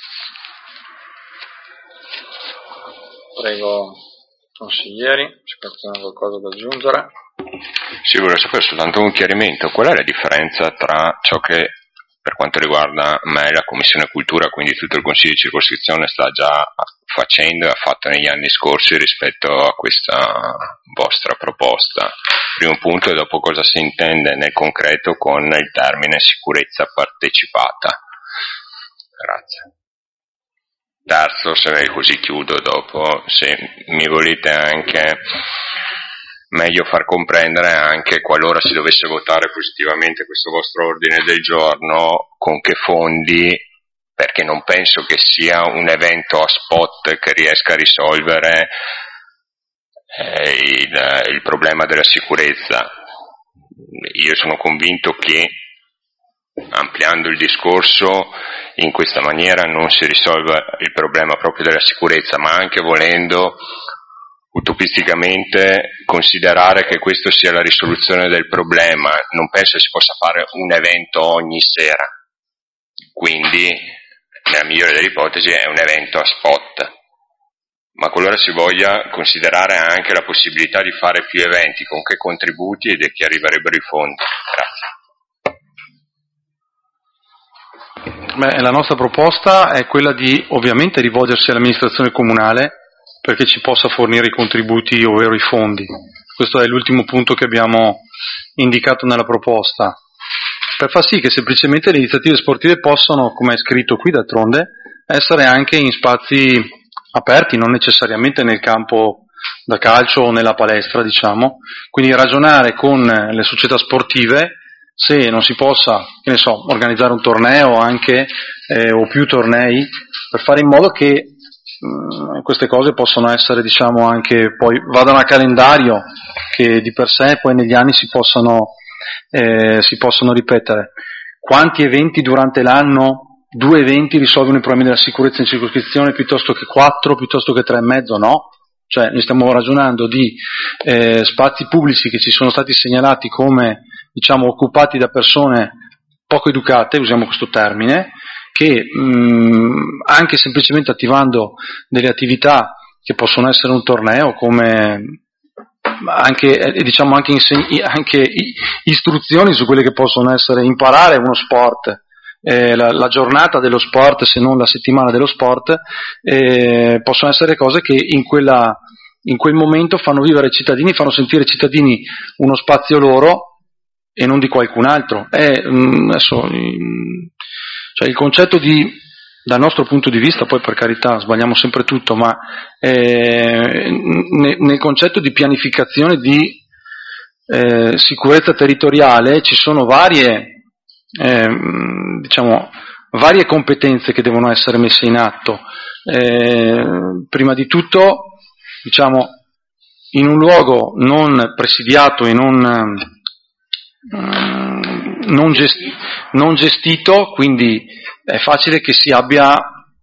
Prego, consiglieri, se qualcuno ha qualcosa da aggiungere. Sì, vorrei sapere soltanto un chiarimento. Qual è la differenza tra ciò che, per quanto riguarda me, la Commissione Cultura, quindi tutto il Consiglio di circoscrizione, sta già facendo e ha fatto negli anni scorsi rispetto a questa vostra proposta? Primo punto, e dopo cosa si intende nel concreto con il termine sicurezza partecipata? Grazie. Terzo, se così chiudo dopo, se mi volete anche meglio far comprendere anche, qualora si dovesse votare positivamente questo vostro ordine del giorno, con che fondi, perché non penso che sia un evento a spot che riesca a risolvere eh, il, il problema della sicurezza. Io sono convinto che ampliando il discorso in questa maniera non si risolve il problema proprio della sicurezza, ma anche volendo utopisticamente considerare che questo sia la risoluzione del problema, non penso si possa fare un evento ogni sera, quindi nella migliore delle ipotesi è un evento a spot, ma qualora si voglia considerare anche la possibilità di fare più eventi, con che contributi e da chi arriverebbero i fondi. Grazie. Beh, la nostra proposta è quella di ovviamente rivolgersi all'amministrazione comunale perché ci possa fornire i contributi, ovvero i fondi. Questo è l'ultimo punto che abbiamo indicato nella proposta, per far sì che semplicemente le iniziative sportive possano, come è scritto qui d'altronde, essere anche in spazi aperti, non necessariamente nel campo da calcio o nella palestra, diciamo. Quindi ragionare con le società sportive se non si possa, che ne so, organizzare un torneo anche eh, o più tornei, per fare in modo che queste cose possono essere, diciamo, anche poi vadano a calendario, che di per sé poi negli anni si possono eh, si possono ripetere. Quanti eventi durante l'anno, due eventi risolvono i problemi della sicurezza in circoscrizione piuttosto che quattro, piuttosto che tre e mezzo? No, cioè noi stiamo ragionando di eh, spazi pubblici che ci sono stati segnalati come, diciamo, occupati da persone poco educate, usiamo questo termine, che mh, anche semplicemente attivando delle attività che possono essere un torneo, come anche, eh, diciamo anche, inseg- anche istruzioni su quelle che possono essere imparare uno sport, eh, la, la giornata dello sport, se non la settimana dello sport, eh, possono essere cose che in quella in quel momento fanno vivere i cittadini, fanno sentire ai cittadini uno spazio loro e non di qualcun altro. È, mh, adesso, mh, cioè il concetto di, dal nostro punto di vista, poi per carità sbagliamo sempre tutto, ma eh, ne, nel concetto di pianificazione di eh, sicurezza territoriale ci sono varie, eh, diciamo, varie competenze che devono essere messe in atto. Eh, prima di tutto, diciamo, in un luogo non presidiato e non, non, gesti- non gestito, quindi è facile che si abbia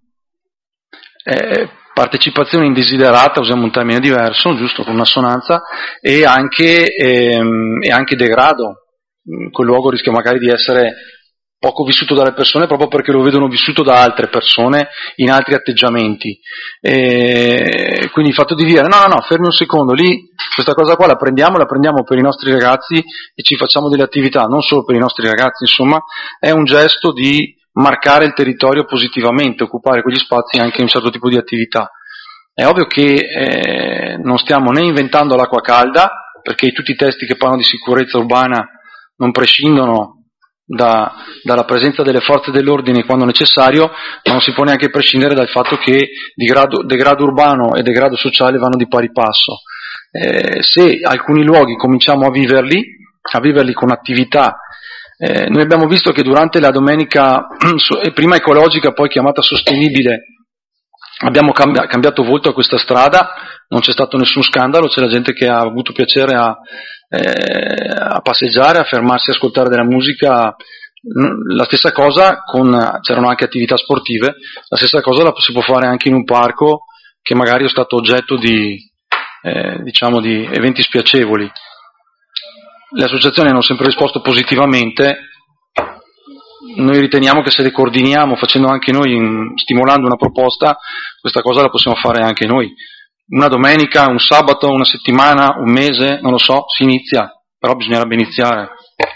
eh, partecipazione indesiderata, usiamo un termine diverso, giusto, con un'assonanza, e anche, ehm, e anche degrado. Quel luogo rischia magari di essere poco vissuto dalle persone proprio perché lo vedono vissuto da altre persone in altri atteggiamenti. E quindi il fatto di dire no, no, no, fermi un secondo, lì questa cosa qua la prendiamo, la prendiamo per i nostri ragazzi e ci facciamo delle attività, non solo per i nostri ragazzi, insomma, è un gesto di marcare il territorio positivamente, occupare quegli spazi anche in un certo tipo di attività. È ovvio che eh, non stiamo né inventando l'acqua calda, perché tutti i testi che parlano di sicurezza urbana non prescindono Da, dalla presenza delle forze dell'ordine quando necessario, ma non si può neanche prescindere dal fatto che degrado, degrado urbano e degrado sociale vanno di pari passo. Eh, se alcuni luoghi cominciamo a viverli, a viverli con attività, eh, noi abbiamo visto che durante la domenica, prima ecologica, poi chiamata sostenibile, abbiamo cambi- cambiato volto a questa strada, non c'è stato nessun scandalo, c'è la gente che ha avuto piacere a Eh, a passeggiare, a fermarsi a ascoltare della musica. La stessa cosa con, c'erano anche attività sportive, la stessa cosa la si può fare anche in un parco che magari è stato oggetto di, eh, diciamo, di eventi spiacevoli. Le associazioni hanno sempre risposto positivamente. Noi riteniamo che se le coordiniamo, facendo anche noi, stimolando una proposta, questa cosa la possiamo fare anche noi. Una domenica, un sabato, una settimana, un mese, non lo so, si inizia, però bisognerebbe iniziare.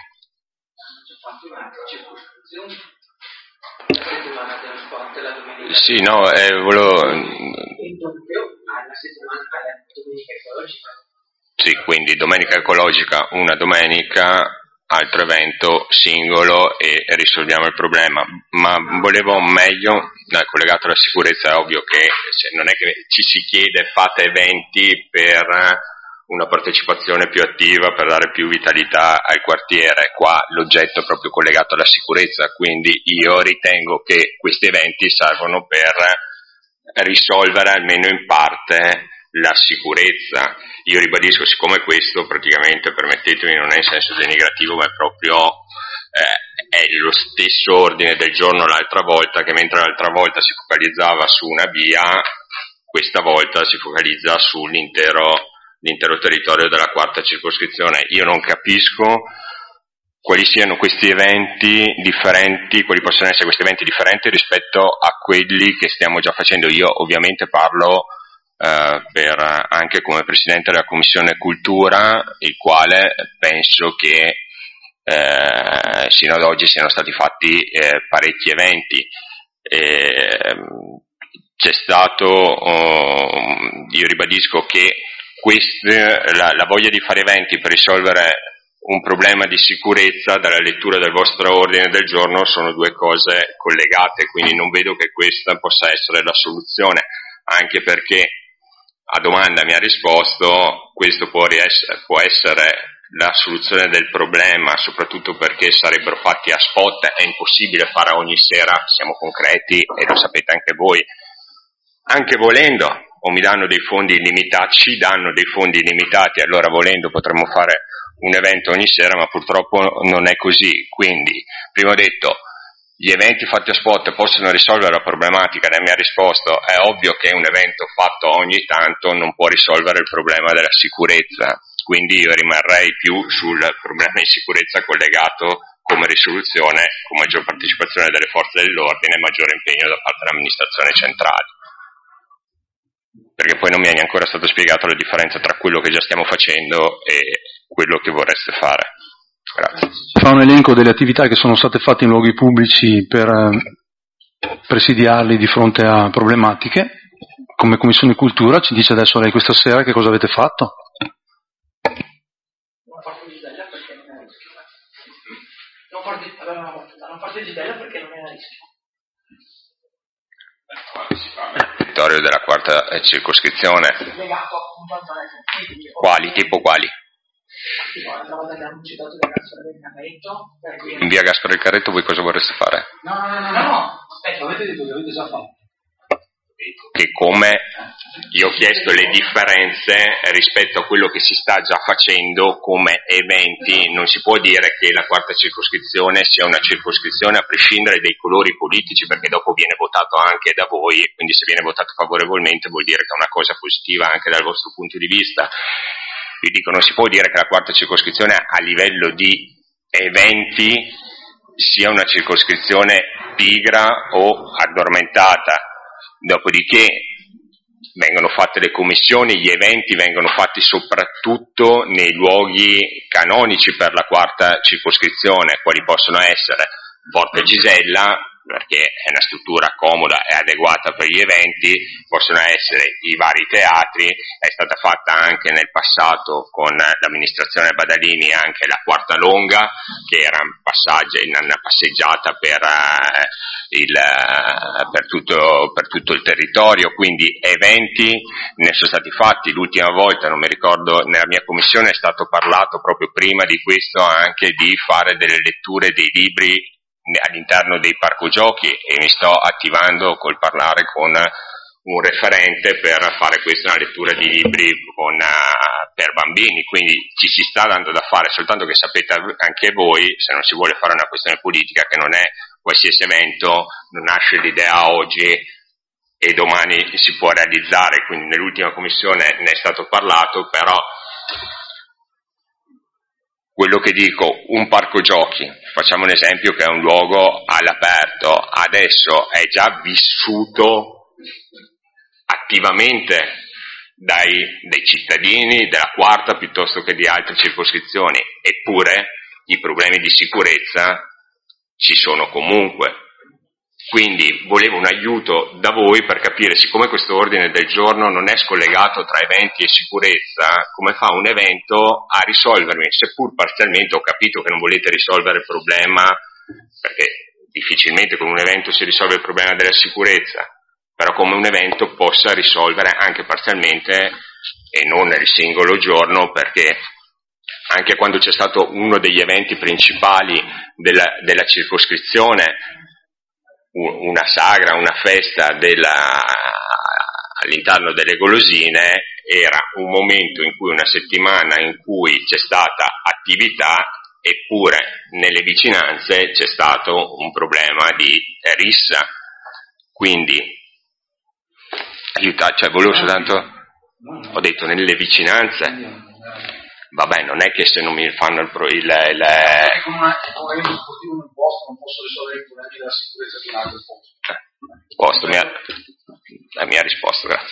Sì, no, eh, volevo... Sì, quindi domenica ecologica, una domenica, altro evento singolo e risolviamo il problema, ma volevo meglio, eh, collegato alla sicurezza, è ovvio che se non è che ci si chiede fate eventi per una partecipazione più attiva, per dare più vitalità al quartiere, qua l'oggetto è proprio collegato alla sicurezza, quindi io ritengo che questi eventi servono per risolvere almeno in parte la sicurezza. Io ribadisco, siccome questo praticamente, permettetemi, non è in senso denigrativo, ma è proprio eh, è lo stesso ordine del giorno l'altra volta, che mentre l'altra volta si focalizzava su una via, questa volta si focalizza sull'intero l'intero territorio della quarta circoscrizione. Io non capisco quali siano questi eventi differenti, quali possono essere questi eventi differenti rispetto a quelli che stiamo già facendo. Io ovviamente parlo Uh, per, anche come Presidente della Commissione Cultura, il quale penso che uh, sino ad oggi siano stati fatti uh, parecchi eventi. E, c'è stato, uh, io ribadisco che queste, la, la voglia di fare eventi per risolvere un problema di sicurezza, dalla lettura del vostro ordine del giorno, sono due cose collegate, quindi non vedo che questa possa essere la soluzione, anche perché a domanda mi ha risposto, questo può, riess- può essere la soluzione del problema, soprattutto perché sarebbero fatti a spot, è impossibile fare ogni sera, siamo concreti e lo sapete anche voi, anche volendo, o mi danno dei fondi illimitati, ci danno dei fondi illimitati, allora volendo potremmo fare un evento ogni sera, ma purtroppo non è così, quindi, prima ho detto, gli eventi fatti a spot possono risolvere la problematica, lei mi ha risposto, è ovvio che un evento fatto ogni tanto non può risolvere il problema della sicurezza, quindi io rimarrei più sul problema di sicurezza collegato come risoluzione, con maggior partecipazione delle forze dell'ordine e maggiore impegno da parte dell'amministrazione centrale. Perché poi non mi è neanche ancora stato spiegato la differenza tra quello che già stiamo facendo e quello che vorreste fare. Grazie. Fa un elenco delle attività che sono state fatte in luoghi pubblici per eh, presidiarli di fronte a problematiche. Come Commissione Cultura ci dice adesso lei questa sera che cosa avete fatto? Non parte di bella perché non è a rischio. Non parte di bella, non parte di bella perché non è a rischio. Il territorio della quarta circoscrizione. Quali? Tipo quali? In via Gaspare del Carretto voi cosa vorreste fare? No, no, no, no, no. Aspetta, avete detto che avete già fatto. Che come io ho chiesto le differenze rispetto a quello che si sta già facendo come eventi, non si può dire che la quarta circoscrizione sia una circoscrizione a prescindere dai colori politici, perché dopo viene votato anche da voi, quindi se viene votato favorevolmente vuol dire che è una cosa positiva anche dal vostro punto di vista. Io dico, non si può dire che la quarta circoscrizione a livello di eventi sia una circoscrizione pigra o addormentata. Dopodiché vengono fatte le commissioni, gli eventi vengono fatti soprattutto nei luoghi canonici per la quarta circoscrizione, quali possono essere Porta Gisella, perché è una struttura comoda e adeguata per gli eventi, possono essere i vari teatri, è stata fatta anche nel passato con l'amministrazione Badalini anche la Quarta Longa, che era un passaggio, una passeggiata per, eh, il, per, tutto, per tutto il territorio, quindi eventi ne sono stati fatti. L'ultima volta, non mi ricordo, nella mia commissione è stato parlato proprio prima di questo anche di fare delle letture dei libri all'interno dei parco giochi, e mi sto attivando col parlare con un referente per fare questa, una lettura di libri con, uh, per bambini, quindi ci si sta dando da fare, soltanto che sapete anche voi, se non si vuole fare una questione politica, che non è qualsiasi evento, non nasce l'idea oggi e domani si può realizzare, quindi nell'ultima commissione ne è stato parlato, però quello che dico, un parco giochi, facciamo un esempio che è un luogo all'aperto, adesso è già vissuto attivamente dai, dai cittadini della quarta piuttosto che di altre circoscrizioni, eppure i problemi di sicurezza ci sono comunque. Quindi volevo un aiuto da voi per capire, siccome questo ordine del giorno non è scollegato tra eventi e sicurezza, come fa un evento a risolvermi, seppur parzialmente ho capito che non volete risolvere il problema, perché difficilmente con un evento si risolve il problema della sicurezza, però come un evento possa risolvere anche parzialmente e non nel singolo giorno, perché anche quando c'è stato uno degli eventi principali della, della circoscrizione, una sagra, una festa della, all'interno delle golosine, era un momento in cui, una settimana in cui c'è stata attività, eppure nelle vicinanze c'è stato un problema di rissa. Quindi aiuta, cioè volevo soltanto, ho detto nelle vicinanze, vabbè, non è che se non mi fanno il, pro, il, il è come un evento sportivo in un posto non posso risolvere i problemi della sicurezza di un altro posto. Cioè, posto, mi ha, la mia risposta, grazie.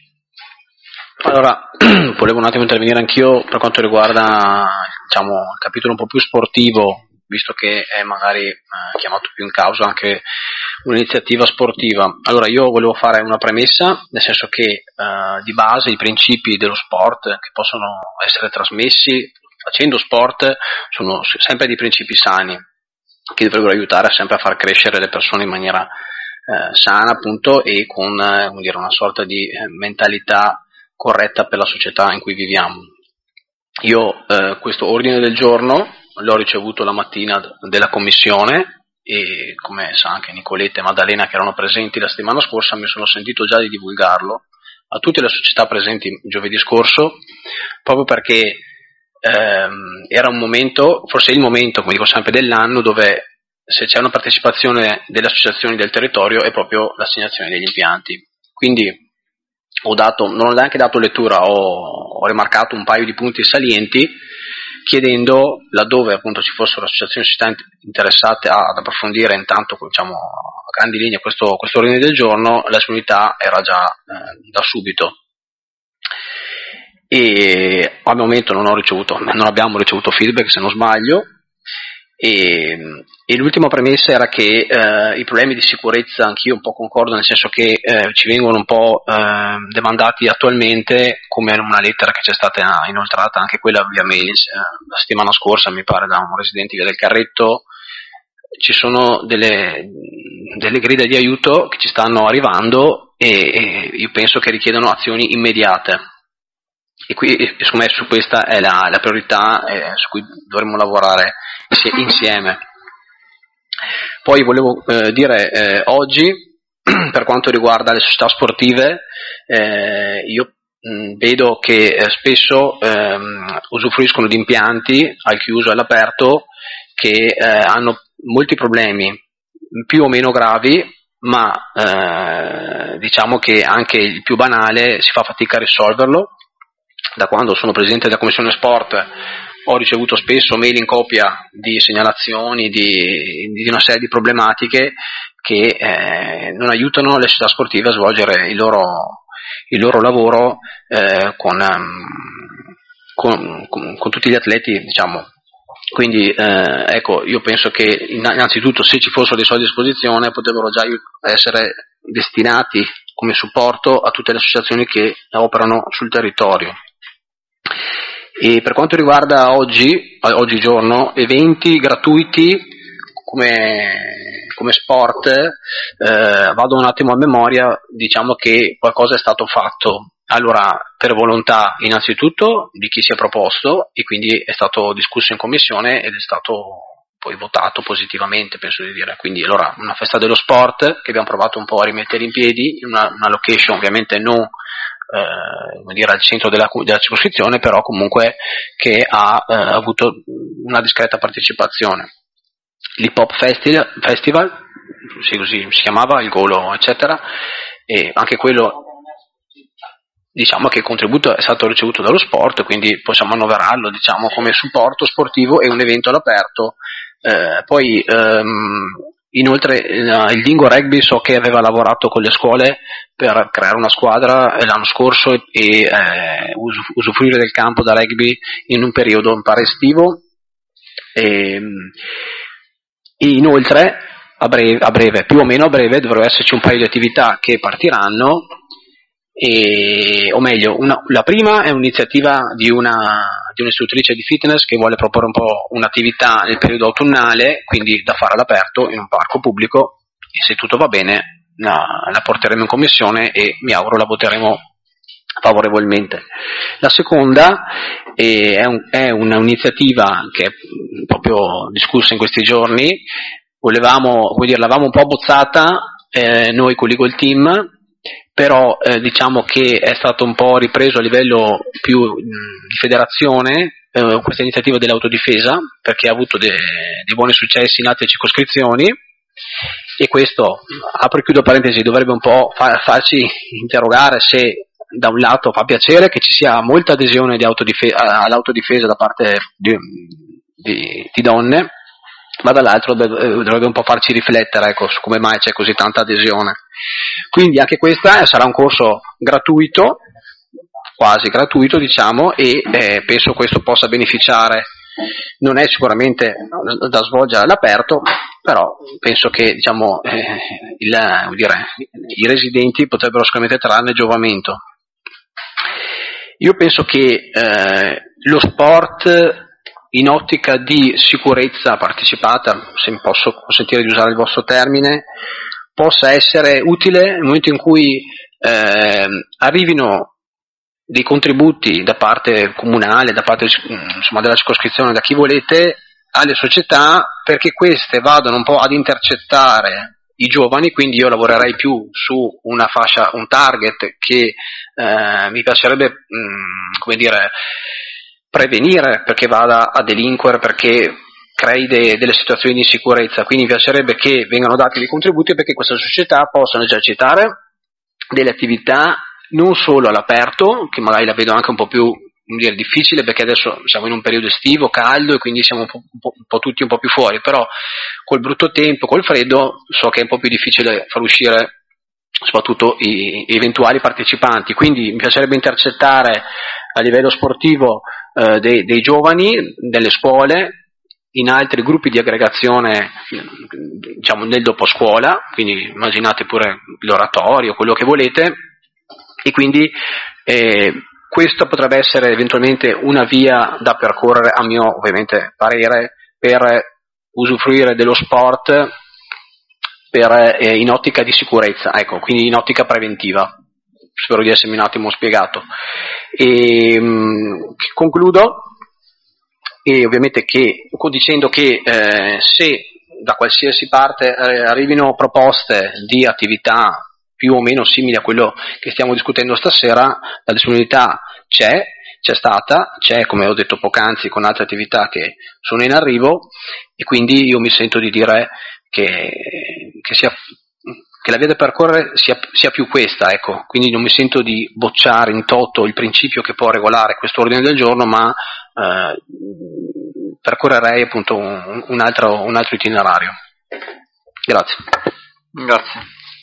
Allora, volevo un attimo intervenire anch'io per quanto riguarda, diciamo, il capitolo un po' più sportivo, visto che è magari eh, chiamato più in causa anche un'iniziativa sportiva. Allora, io volevo fare una premessa, nel senso che eh, di base i principi dello sport che possono essere trasmessi facendo sport sono sempre dei principi sani, che dovrebbero aiutare sempre a far crescere le persone in maniera eh, sana, appunto, e con eh, come dire, una sorta di eh, mentalità corretta per la società in cui viviamo. Io eh, questo ordine del giorno l'ho ricevuto la mattina della commissione e, come sa anche Nicoletta e Maddalena che erano presenti la settimana scorsa, mi sono sentito già di divulgarlo a tutte le società presenti giovedì scorso, proprio perché ehm, era un momento, forse il momento, come dico sempre, dell'anno dove se c'è una partecipazione delle associazioni del territorio è proprio l'assegnazione degli impianti. Quindi ho dato, non ho neanche dato lettura, ho, ho rimarcato un paio di punti salienti, chiedendo, laddove appunto ci fossero associazioni società interessate ad approfondire intanto, diciamo, a grandi linee questo, questo ordine del giorno, la disponibilità era già eh, da subito. E al momento non ho ricevuto, non abbiamo ricevuto feedback, se non sbaglio, e, e l'ultima premessa era che eh, i problemi di sicurezza anch'io un po' concordo, nel senso che eh, ci vengono un po' eh, demandati attualmente, come una lettera che c'è stata inoltrata anche quella via mail eh, la settimana scorsa, mi pare, da un residente via del Carretto. Ci sono delle, delle grida di aiuto che ci stanno arrivando e, e io penso che richiedono azioni immediate. E qui, secondo me, su questa è la, la priorità eh, su cui dovremmo lavorare insieme. Poi volevo eh, dire eh, oggi, per quanto riguarda le società sportive, eh, io mh, vedo che eh, spesso ehm, usufruiscono di impianti al chiuso e all'aperto che eh, hanno molti problemi, più o meno gravi, ma eh, diciamo che anche il più banale si fa fatica a risolverlo. Da quando sono presidente della Commissione Sport ho ricevuto spesso mail in copia di segnalazioni di, di una serie di problematiche che eh, non aiutano le società sportive a svolgere il loro, il loro lavoro eh, con, um, con, con, con tutti gli atleti, diciamo. Quindi eh, ecco, io penso che innanzitutto, se ci fossero dei soldi a disposizione, potrebbero già essere destinati come supporto a tutte le associazioni che operano sul territorio. E per quanto riguarda oggi, oggigiorno, eventi gratuiti come, come sport, eh, vado un attimo a memoria, diciamo che qualcosa è stato fatto. Allora, per volontà innanzitutto di chi si è proposto, e quindi è stato discusso in commissione ed è stato poi votato positivamente, penso di dire. Quindi allora una festa dello sport che abbiamo provato un po' a rimettere in piedi, una, una location ovviamente non eh, come dire, al centro della, della circoscrizione, però comunque che ha eh, avuto una discreta partecipazione. L'Hip Hop Festival, Festival sì, così si chiamava, il Golo eccetera, e anche quello, diciamo che il contributo è stato ricevuto dallo sport, quindi possiamo annoverarlo, diciamo, come supporto sportivo e un evento all'aperto. Eh, poi ehm, inoltre eh, il Dingo Rugby so che aveva lavorato con le scuole per creare una squadra l'anno scorso e, e eh, usufruire del campo da rugby in un periodo un po' estivo. E, e inoltre a breve, a breve, più o meno a breve, dovrebbero esserci un paio di attività che partiranno. E, o meglio, una, la prima è un'iniziativa di una di un'istruttrice di fitness che vuole proporre un po' un'attività nel periodo autunnale, quindi da fare all'aperto in un parco pubblico, e se tutto va bene la, la porteremo in commissione e mi auguro la voteremo favorevolmente. La seconda è, è, un, è un'iniziativa che è proprio discussa in questi giorni. Volevamo, come dire, l'avevamo un po' abbozzata eh, noi con l'Eagle Team, però eh, diciamo che è stato un po' ripreso a livello più mh, di federazione eh, questa iniziativa dell'autodifesa, perché ha avuto dei de buoni successi in altre circoscrizioni, e questo, apro e chiudo parentesi, dovrebbe un po' fa- farci interrogare se da un lato fa piacere che ci sia molta adesione di autodife- all'autodifesa da parte di, di, di donne, ma dall'altro dovrebbe un po' farci riflettere, ecco, su come mai c'è così tanta adesione. Quindi anche questa sarà un corso gratuito, quasi gratuito diciamo, e eh, penso questo possa beneficiare. Non è sicuramente da svolgere all'aperto, però penso che diciamo, eh, il, vuol dire, i residenti potrebbero sicuramente trarne giovamento. Io penso che eh, lo sport in ottica di sicurezza partecipata, se mi posso consentire di usare il vostro termine, possa essere utile nel momento in cui eh, arrivino dei contributi da parte comunale, da parte insomma, della circoscrizione, da chi volete, alle società, perché queste vadano un po' ad intercettare i giovani. Quindi io lavorerei più su una fascia, un target che eh, mi piacerebbe mh, come dire, prevenire perché vada a delinquere, perché crei de, delle situazioni di insicurezza, quindi mi piacerebbe che vengano dati dei contributi perché queste società possano esercitare delle attività non solo all'aperto, che magari la vedo anche un po' più dire, difficile perché adesso siamo in un periodo estivo, caldo e quindi siamo un po', un po', un po' tutti un po' più fuori, però col brutto tempo, col freddo so che è un po' più difficile far uscire soprattutto i, i eventuali partecipanti, quindi mi piacerebbe intercettare a livello sportivo eh, dei, dei giovani nelle scuole, in altri gruppi di aggregazione, diciamo nel dopo scuola, quindi immaginate pure l'oratorio, quello che volete, e quindi eh, questo potrebbe essere eventualmente una via da percorrere, a mio ovviamente parere, per usufruire dello sport per, eh, in ottica di sicurezza, ecco, quindi in ottica preventiva. Spero di essermi un attimo spiegato. E, mh, concludo. E ovviamente che, dicendo che eh, se da qualsiasi parte eh, arrivino proposte di attività più o meno simili a quello che stiamo discutendo stasera, la disponibilità c'è, c'è stata, c'è come ho detto poc'anzi con altre attività che sono in arrivo, e quindi io mi sento di dire che, che, sia, che la via da percorrere sia, sia più questa, ecco, quindi non mi sento di bocciare in toto il principio che può regolare questo ordine del giorno, ma Uh, percorrerei appunto un, un, altro, un altro itinerario. Grazie. Grazie.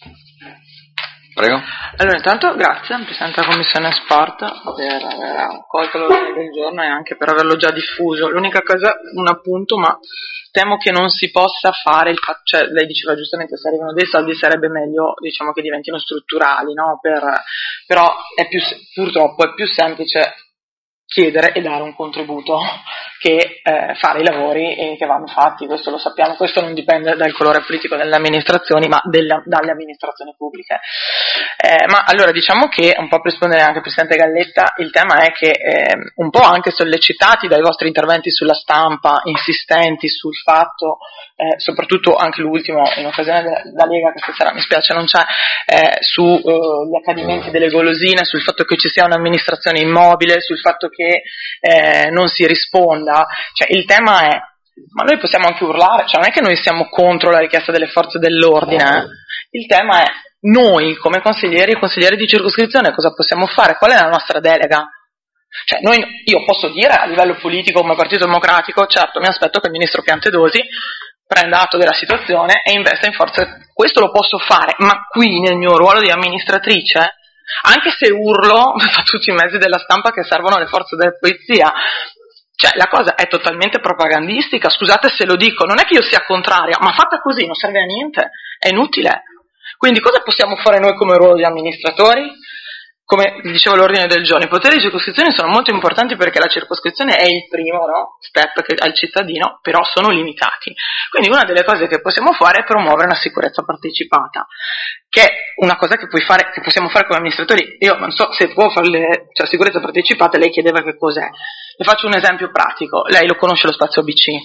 Prego. Allora, intanto grazie al Presidente della Commissione Sport per aver accolto l'ordine del giorno e anche per averlo già diffuso. L'unica cosa, un appunto, ma temo che non si possa fare, il fa- cioè lei diceva giustamente se arrivano dei soldi sarebbe meglio, diciamo, che diventino strutturali, no? Per, però è più, purtroppo è più semplice chiedere e dare un contributo che eh, fare i lavori e che vanno fatti, questo lo sappiamo, questo non dipende dal colore politico delle amministrazioni ma delle, dalle amministrazioni pubbliche. Eh, ma allora diciamo che, un po' per rispondere anche al Presidente Galletta, il tema è che eh, un po' anche sollecitati dai vostri interventi sulla stampa, insistenti sul fatto, eh, soprattutto anche l'ultimo in occasione della Lega, che stasera mi spiace non c'è, eh, sugli eh, accadimenti delle golosine, sul fatto che ci sia un'amministrazione immobile, sul fatto che eh, non si risponda, cioè il tema è, ma noi possiamo anche urlare, cioè non è che noi siamo contro la richiesta delle forze dell'ordine, eh? Il tema è noi come consiglieri e consiglieri di circoscrizione cosa possiamo fare, qual è la nostra delega? Cioè noi, io posso dire a livello politico come Partito Democratico, certo mi aspetto che il ministro Piantedosi prenda atto della situazione e investa in forze, questo lo posso fare, ma qui nel mio ruolo di amministratrice, anche se urlo da tutti i mezzi della stampa che servono le forze della polizia, cioè la cosa è totalmente propagandistica, scusate se lo dico, non è che io sia contraria, ma fatta così non serve a niente, è inutile. Quindi cosa possiamo fare noi come ruolo di amministratori? Come dicevo l'ordine del giorno, i poteri di circoscrizione sono molto importanti perché la circoscrizione è il primo, no, step che ha il cittadino, però sono limitati. Quindi una delle cose che possiamo fare è promuovere una sicurezza partecipata, che è una cosa che puoi fare, che possiamo fare come amministratori. Io non so se può fare le, cioè sicurezza partecipata, lei chiedeva che cos'è. Le faccio un esempio pratico, lei lo conosce lo spazio B C.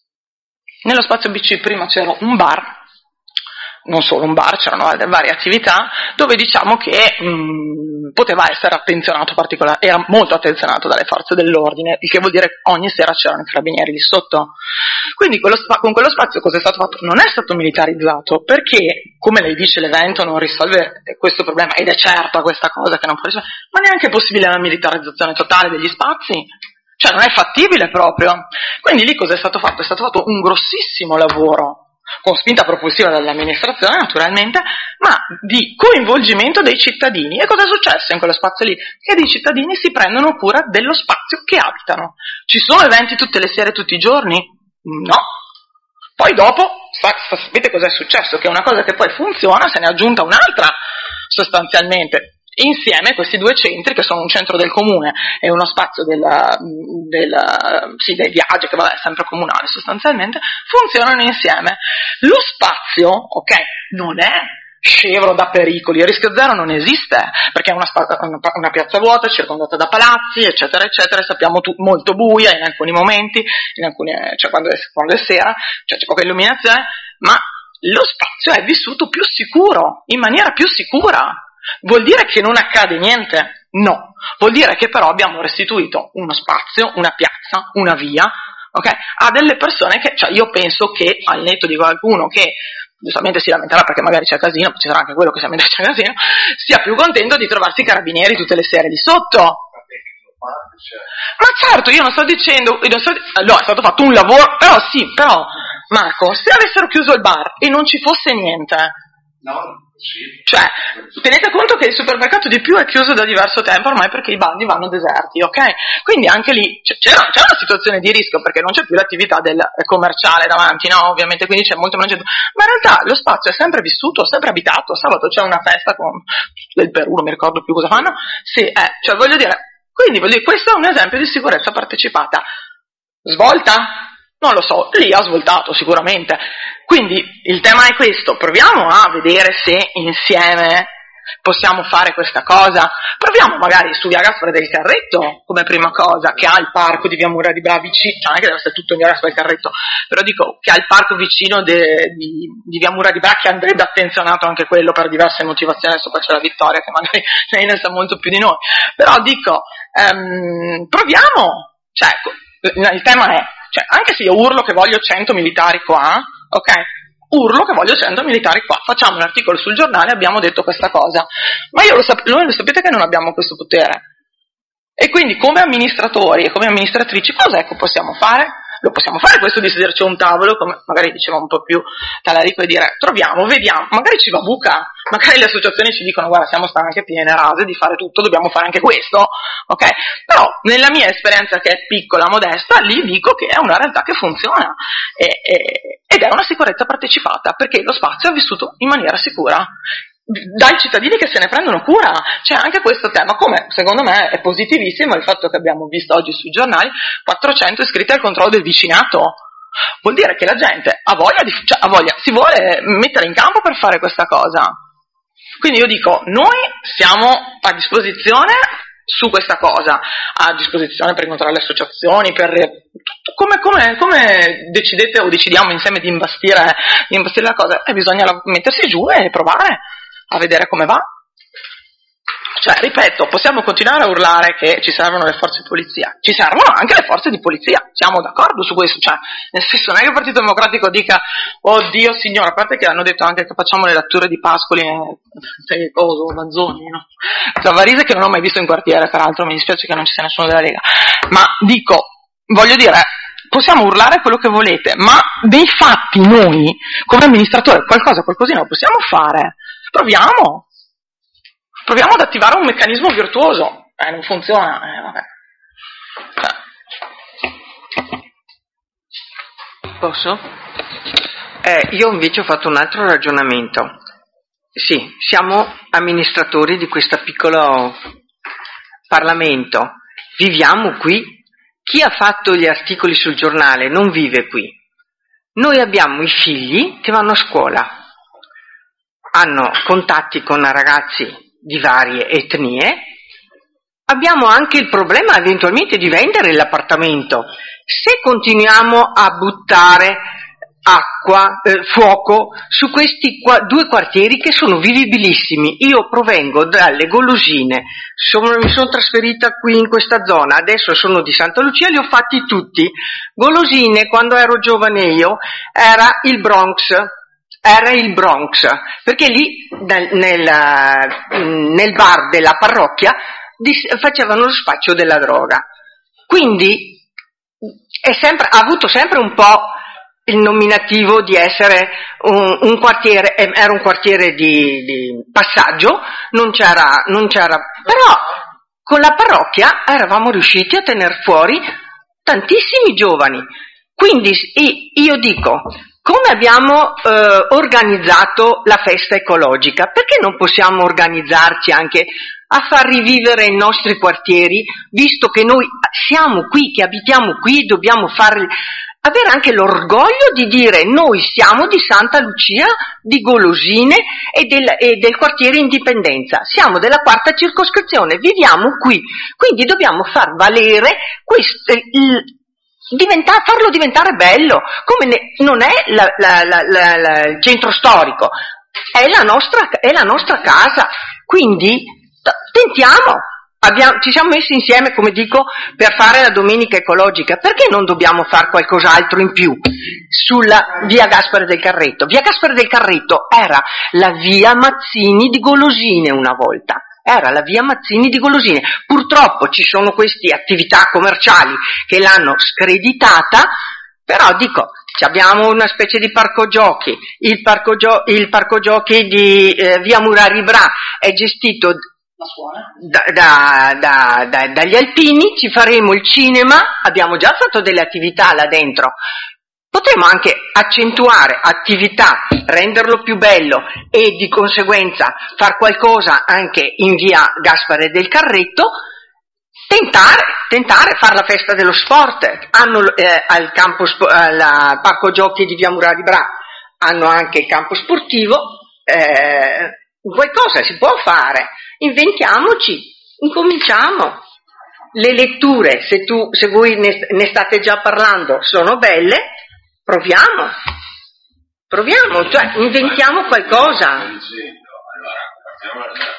Nello spazio B C prima c'era un bar, non solo un bar, c'erano varie attività dove diciamo che mh, poteva essere attenzionato particolare, era molto attenzionato dalle forze dell'ordine, il che vuol dire che ogni sera c'erano i carabinieri lì sotto. Quindi quello spa- con quello spazio cosa è stato fatto? Non è stato militarizzato, perché, come lei dice, l'evento non risolve questo problema, ed è certa questa cosa che non può risolvere, ma neanche è possibile la militarizzazione totale degli spazi. Cioè non è fattibile proprio. Quindi lì cosa è stato fatto? È stato fatto un grossissimo lavoro, con spinta propulsiva dall'amministrazione naturalmente, ma di coinvolgimento dei cittadini. E cosa è successo in quello spazio lì? Che dei cittadini si prendono cura dello spazio che abitano. Ci sono eventi tutte le sere, tutti i giorni? No. Poi dopo, sapete cosa è successo? Che una cosa che poi funziona, se ne è aggiunta un'altra sostanzialmente. Insieme questi due centri, che sono un centro del comune e uno spazio del, del, sì, dei viaggi, che vabbè è sempre comunale sostanzialmente, funzionano insieme. Lo spazio, ok, non è scevro da pericoli, il rischio zero non esiste, perché è una, una, una piazza vuota circondata da palazzi, eccetera, eccetera, e sappiamo tu, molto buia in alcuni momenti, in alcuni, cioè quando è, quando è sera, cioè c'è poca illuminazione, ma lo spazio è vissuto più sicuro, in maniera più sicura. Vuol dire che non accade niente? No. Vuol dire che però abbiamo restituito uno spazio, una piazza, una via, ok? A delle persone che, cioè io penso che al netto di qualcuno che giustamente si lamenterà perché magari c'è casino, ci sarà anche quello che si lamenta c'è casino, sia più contento di trovarsi i carabinieri tutte le sere lì sotto. Ma certo, io non sto dicendo, io non sto, no, è stato fatto un lavoro, però sì, però Marco, se avessero chiuso il bar e non ci fosse niente, no, sì. Cioè, tenete conto che il supermercato di più è chiuso da diverso tempo ormai perché i bandi vanno deserti, ok? Quindi anche lì c'era, c'era una situazione di rischio perché non c'è più l'attività del commerciale davanti, no? Ovviamente, quindi c'è molto meno gente, ma in realtà lo spazio è sempre vissuto, sempre abitato. Sabato c'è una festa con del Perù, non mi ricordo più cosa fanno, sì, eh, cioè voglio dire. Quindi voglio dire, questo è un esempio di sicurezza partecipata. Svolta? Non lo so, lì ha svoltato sicuramente. Quindi il tema è questo, proviamo a vedere se insieme possiamo fare questa cosa. Proviamo magari su via Gaspare del Carretto come prima cosa, che ha il parco di via Mura di Bra vicino, cioè non è che deve essere tutto in via Gaspare del Carretto, però dico che ha il parco vicino de, di, di via Mura di Bra, che andrebbe attenzionato anche quello per diverse motivazioni. Adesso qua c'è la Vittoria che magari lei ne sa molto più di noi, però dico ehm, proviamo, cioè il tema è, cioè, anche se io urlo che voglio cento militari qua, ok? Urlo che voglio cento militari qua, facciamo un articolo sul giornale, abbiamo detto questa cosa, ma io lo sap- noi lo sapete che non abbiamo questo potere, e quindi come amministratori e come amministratrici cosa ecco possiamo fare? Lo possiamo fare questo di sederci a un tavolo, come magari diceva un po' più Talarico, e dire troviamo, vediamo, magari ci va buca, magari le associazioni ci dicono guarda siamo stanche piene rase di fare tutto, dobbiamo fare anche questo, ok? Però nella mia esperienza che è piccola, modesta, lì dico che è una realtà che funziona e, e, ed è una sicurezza partecipata perché lo spazio è vissuto in maniera sicura dai cittadini che se ne prendono cura. C'è anche questo tema, come secondo me è positivissimo il fatto che abbiamo visto oggi sui giornali quattrocento iscritti al controllo del vicinato. Vuol dire che la gente ha voglia, di, cioè, ha voglia, si vuole mettere in campo per fare questa cosa. Quindi io dico, noi siamo a disposizione su questa cosa, a disposizione per incontrare le associazioni, per come, come, come decidete o decidiamo insieme di imbastire, di imbastire la cosa, e bisogna mettersi giù e provare a vedere come va. Cioè, ripeto, possiamo continuare a urlare che ci servono le forze di polizia, ci servono anche le forze di polizia, siamo d'accordo su questo, cioè, nel senso non è che il Partito Democratico dica oddio signore, a parte che hanno detto anche che facciamo le letture di Pascoli e coso, Mazzoni, no? Zavarise che non ho mai visto in quartiere, peraltro mi dispiace che non ci sia nessuno della Lega, ma dico, voglio dire, possiamo urlare quello che volete, ma dei fatti noi, come amministratore, qualcosa, qualcosina lo possiamo fare, proviamo. Proviamo ad attivare un meccanismo virtuoso. Eh, non funziona. Eh, vabbè. Posso? Eh, io invece ho fatto un altro ragionamento. Sì, siamo amministratori di questo piccolo Parlamento. Viviamo qui. Chi ha fatto gli articoli sul giornale non vive qui. Noi abbiamo i figli che vanno a scuola. Hanno contatti con ragazzi di varie etnie, abbiamo anche il problema eventualmente di vendere l'appartamento. Se continuiamo a buttare acqua, eh, fuoco su questi qua, due quartieri che sono vivibilissimi, io provengo dalle Golosine, sono, mi sono trasferita qui in questa zona, adesso sono di Santa Lucia, li ho fatti tutti. Golosine, quando ero giovane io, era il Bronx, era il Bronx, perché lì nel, nel, nel bar della parrocchia facevano lo spaccio della droga. Quindi è sempre, ha avuto sempre un po' il nominativo di essere un, un quartiere, era un quartiere di, di passaggio, non c'era, non c'era, però con la parrocchia eravamo riusciti a tener fuori tantissimi giovani. Quindi io dico, come abbiamo eh, organizzato la festa ecologica, perché non possiamo organizzarci anche a far rivivere i nostri quartieri, visto che noi siamo qui, che abitiamo qui, dobbiamo fare, avere anche l'orgoglio di dire noi siamo di Santa Lucia, di Golosine e del, e del quartiere Indipendenza, siamo della quarta circoscrizione, viviamo qui, quindi dobbiamo far valere questo, il, Diventa, farlo diventare bello, come ne, non è la, la, la, la, la, il centro storico, è la, nostra, è la nostra casa, quindi t- tentiamo, abbiamo, ci siamo messi insieme, come dico, per fare la domenica ecologica. Perché non dobbiamo fare qualcos'altro in più sulla via Gaspare del Carretto? Via Gaspare del Carretto era la via Mazzini di Golosine una volta. Era la via Mazzini di Golosine. Purtroppo ci sono queste attività commerciali che l'hanno screditata, però dico, abbiamo una specie di parco giochi. Il parco, gio- il parco giochi di eh, via Murari Bra è gestito da, da, da, da, dagli alpini. Ci faremo il cinema, abbiamo già fatto delle attività là dentro. Potremmo anche accentuare attività, renderlo più bello e di conseguenza far qualcosa anche in via Gaspare del Carretto, tentare, tentare fare la festa dello sport. Hanno eh, al campo al parco giochi di via Murari Bra, hanno anche il campo sportivo, eh, qualcosa si può fare, inventiamoci, incominciamo. Le letture, se, tu, se voi ne, ne state già parlando, sono belle. Proviamo, proviamo, cioè inventiamo qualcosa. Allora, partiamo dalla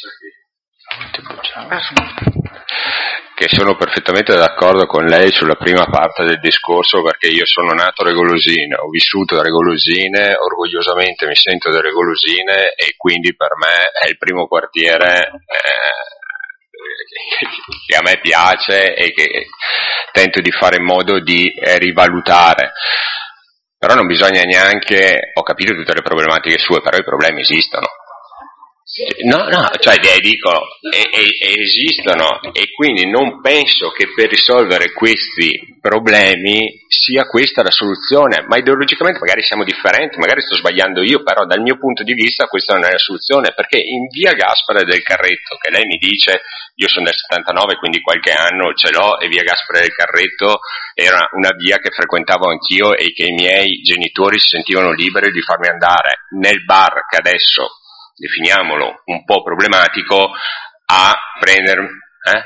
premessa che, che sono perfettamente d'accordo con lei sulla prima parte del discorso, perché io sono nato a Regolosine, ho vissuto a Regolosine, orgogliosamente mi sento da Regolosine e quindi per me è il primo quartiere eh, che a me piace e che tento di fare in modo di eh, rivalutare. Però non bisogna neanche, ho capito tutte le problematiche sue, però i problemi esistono. No, no, cioè dico, e, e, esistono e quindi non penso che per risolvere questi problemi sia questa la soluzione, ma ideologicamente magari siamo differenti, magari sto sbagliando io, però dal mio punto di vista questa non è la soluzione, perché in via Gaspare del Carretto, che lei mi dice, io sono del settantanove quindi qualche anno ce l'ho, e via Gaspare del Carretto era una via che frequentavo anch'io e che i miei genitori si sentivano liberi di farmi andare nel bar che adesso definiamolo un po' problematico, a prendere... Eh?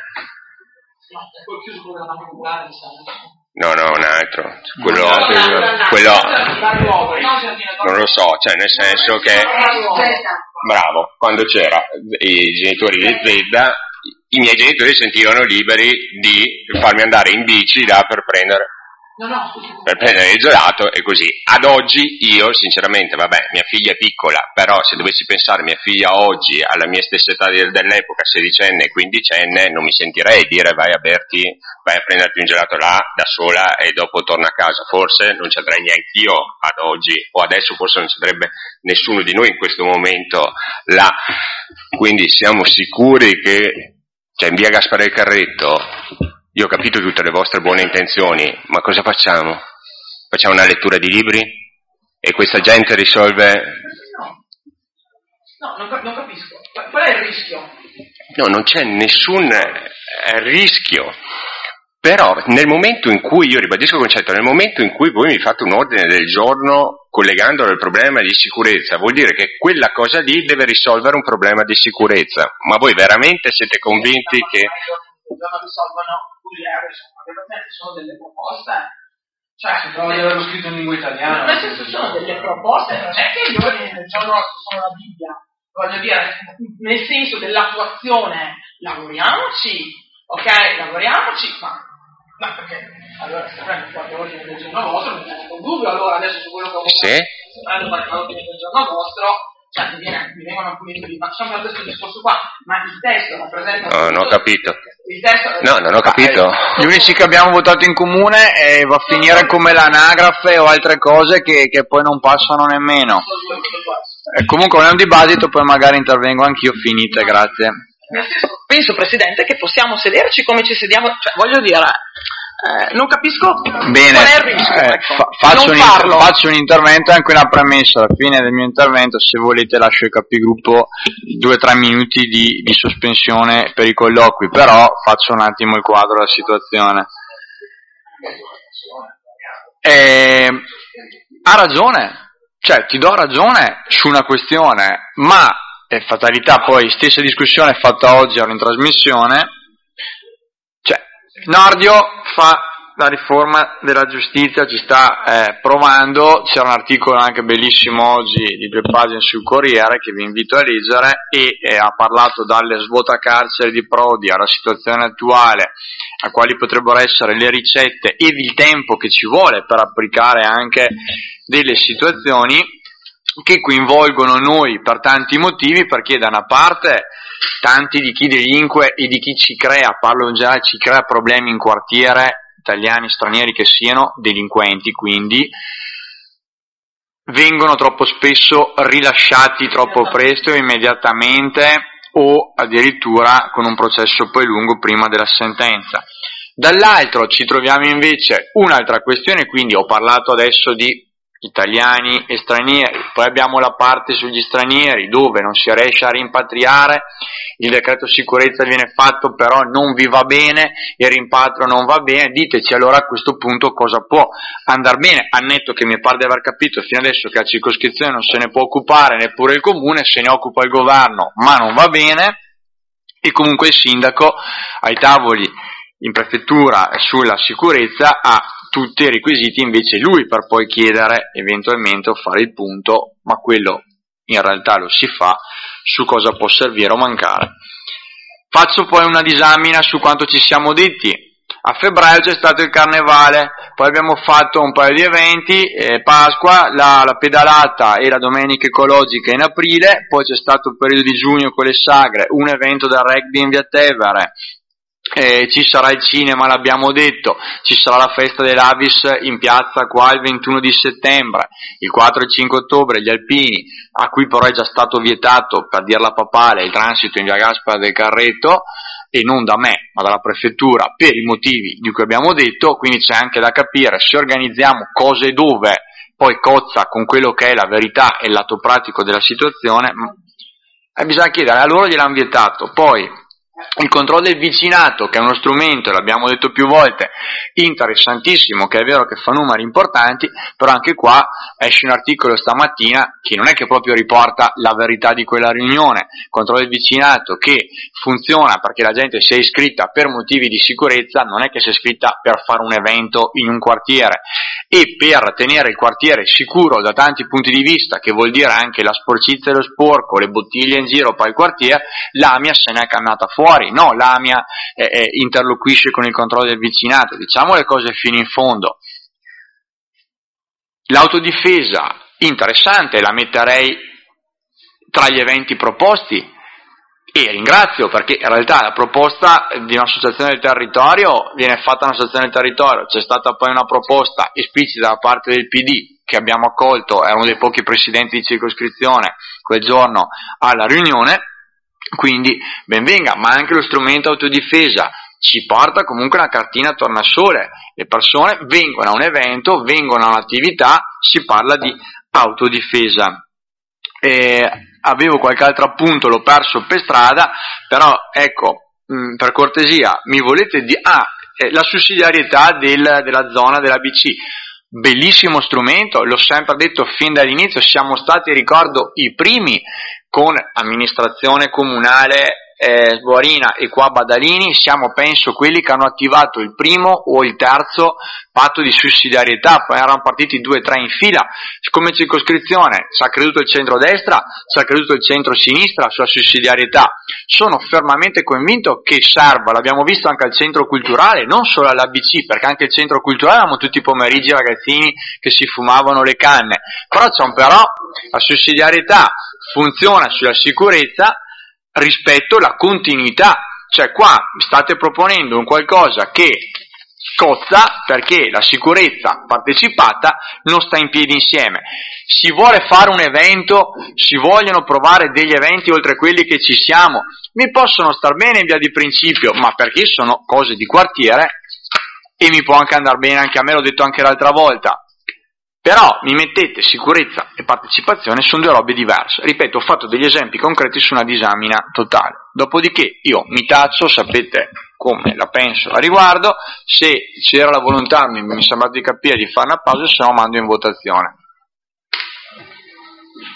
No, no, un altro. Quello, quello non lo so, cioè nel senso che... Bravo, quando c'era i genitori di Zedda, i miei genitori si sentivano liberi di farmi andare in bici là per prendere... No, no. per prendere il gelato e così. Ad oggi io sinceramente, vabbè, mia figlia è piccola, però se dovessi pensare mia figlia oggi alla mia stessa età dell'epoca, sedicenne e quindicenne, non mi sentirei dire vai a berti, vai a prenderti un gelato là da sola e dopo torna a casa. Forse non ci andrei neanche io ad oggi, o adesso forse non ci andrebbe nessuno di noi in questo momento là. Quindi siamo sicuri che, cioè, in via Gaspare del Carretto, io ho capito tutte le vostre buone intenzioni, ma cosa facciamo? Facciamo una lettura di libri? E questa gente risolve... No, no non, non capisco. Qual è il rischio? No, non c'è nessun rischio. Però nel momento in cui, io ribadisco il concetto, nel momento in cui voi mi fate un ordine del giorno collegandolo al problema di sicurezza, vuol dire che quella cosa lì deve risolvere un problema di sicurezza. Ma voi veramente siete convinti che... risolvono sono delle proposte, cioè si prova di averlo scritto in lingua italiana. Ma se sono delle proposte, non è che gli ordini del giorno sono la Bibbia, voglio dire, nel senso dell'attuazione, lavoriamoci, ok, lavoriamoci, ma, ma perché allora se prendo qualche ordine del giorno vostro non c'è un dubbio, allora adesso su quello che ho votato, sì. Se prendo qualche ordine del giorno vostro, cioè mi, viene, mi vengono alcuni dubbi, ma facciamo questo discorso qua, ma il testo rappresenta... No, non ho capito. Il testo... No, non ho capito. Gli unici che abbiamo votato in comune eh, va a finire come l'anagrafe o altre cose che, che poi non passano nemmeno. E comunque non è un dibattito, poi magari intervengo anch'io, finite, grazie. Nel senso, penso, Presidente, che possiamo sederci come ci sediamo, cioè voglio dire... Eh, non capisco bene, qual è il rischio, eh, ecco. fa, faccio, non un farlo. inter- faccio un intervento e anche una premessa. Alla fine del mio intervento, se volete, lascio ai capigruppo due o tre minuti di, di sospensione per i colloqui, però faccio un attimo il quadro della situazione. Eh, ha ragione, cioè ti do ragione su una questione, ma è fatalità, poi stessa discussione fatta oggi in trasmissione. Nordio fa la riforma della giustizia ci sta eh, provando. C'era un articolo anche bellissimo oggi di due pagine sul Corriere che vi invito a leggere, e eh, ha parlato dalle svuotacarceri di Prodi alla situazione attuale, a quali potrebbero essere le ricette e il tempo che ci vuole per applicare anche delle situazioni che coinvolgono noi per tanti motivi, perché da una parte tanti di chi delinque e di chi ci crea, parlo in generale, ci crea problemi in quartiere, italiani, stranieri che siano, delinquenti quindi, vengono troppo spesso rilasciati troppo presto, immediatamente, o addirittura con un processo poi lungo prima della sentenza. Dall'altro ci troviamo invece un'altra questione, quindi ho parlato adesso di italiani e stranieri, poi abbiamo la parte sugli stranieri dove non si riesce a rimpatriare, il decreto sicurezza viene fatto però non vi va bene, il rimpatrio non va bene, diteci allora a questo punto cosa può andare bene, annetto che mi pare di aver capito fino adesso che la circoscrizione non se ne può occupare neppure il comune, se ne occupa il governo ma non va bene, e comunque il sindaco ai tavoli in prefettura sulla sicurezza ha tutti i requisiti invece lui per poi chiedere eventualmente o fare il punto, ma quello in realtà lo si fa, su cosa può servire o mancare. Faccio poi una disamina su quanto ci siamo detti. A febbraio c'è stato il carnevale, poi abbiamo fatto un paio di eventi, eh, Pasqua, la, la pedalata e la domenica ecologica in aprile, poi c'è stato il periodo di giugno con le sagre, un evento del rugby in via Tevere, Eh, ci sarà il cinema, l'abbiamo detto, ci sarà la festa dell'Avis in piazza qua il ventuno di settembre, il quattro e il cinque ottobre gli alpini, a cui però è già stato vietato, per dirla papale, il transito in via Gaspara del Carretto, e non da me ma dalla prefettura per i motivi di cui abbiamo detto, quindi c'è anche da capire se organizziamo cose e dove poi cozza con quello che è la verità e il lato pratico della situazione, eh, bisogna chiedere, a loro gliel'hanno vietato, poi il controllo del vicinato, che è uno strumento, l'abbiamo detto più volte, interessantissimo, che è vero che fa numeri importanti, però anche qua esce un articolo stamattina che non è che proprio riporta la verità di quella riunione, controllo del vicinato che funziona perché la gente si è iscritta per motivi di sicurezza, non è che si è iscritta per fare un evento in un quartiere, e per tenere il quartiere sicuro da tanti punti di vista, che vuol dire anche la sporcizia e lo sporco, le bottiglie in giro per il quartiere, l'AMIA se n'è cannata fuori. No, l'AMIA eh, eh, interloquisce con il controllo del vicinato, diciamo le cose fino in fondo. L'autodifesa, interessante, la metterei tra gli eventi proposti, e ringrazio perché in realtà la proposta di un'associazione del territorio viene fatta un'associazione del territorio, c'è stata poi una proposta esplicita da parte del P D che abbiamo accolto, era uno dei pochi presidenti di circoscrizione quel giorno alla riunione, quindi ben venga, ma anche lo strumento autodifesa ci porta comunque una cartina tornasole, le persone vengono a un evento, vengono a un'attività, si parla di autodifesa. Eh, avevo qualche altro appunto, l'ho perso per strada, però ecco, mh, per cortesia, mi volete dire, ah, eh, la sussidiarietà del, della zona della B C, bellissimo strumento, l'ho sempre detto fin dall'inizio, siamo stati, ricordo, i primi con amministrazione comunale eh, Sborina e qua Badalini, siamo penso quelli che hanno attivato il primo o il terzo patto di sussidiarietà, poi erano partiti due o tre in fila, come circoscrizione ci ha creduto il centrodestra, ci ha creduto il centro-sinistra sulla sussidiarietà, sono fermamente convinto che serva, l'abbiamo visto anche al centro culturale, non solo all'A B C, perché anche il centro culturale avevamo tutti i pomeriggi ragazzini che si fumavano le canne, però c'è un però, la sussidiarietà funziona sulla sicurezza rispetto alla continuità, cioè qua state proponendo un qualcosa che cozza perché la sicurezza partecipata non sta in piedi insieme. Si vuole fare un evento, si vogliono provare degli eventi oltre quelli che ci siamo, mi possono star bene in via di principio, ma perché sono cose di quartiere e mi può anche andare bene anche a me, l'ho detto anche l'altra volta. Però mi mettete sicurezza e partecipazione, sono due robe diverse. Ripeto, ho fatto degli esempi concreti su una disamina totale. Dopodiché io mi taccio, sapete come la penso a riguardo, se c'era la volontà, mi, mi sembra di capire, di fare una pausa, se no mando in votazione.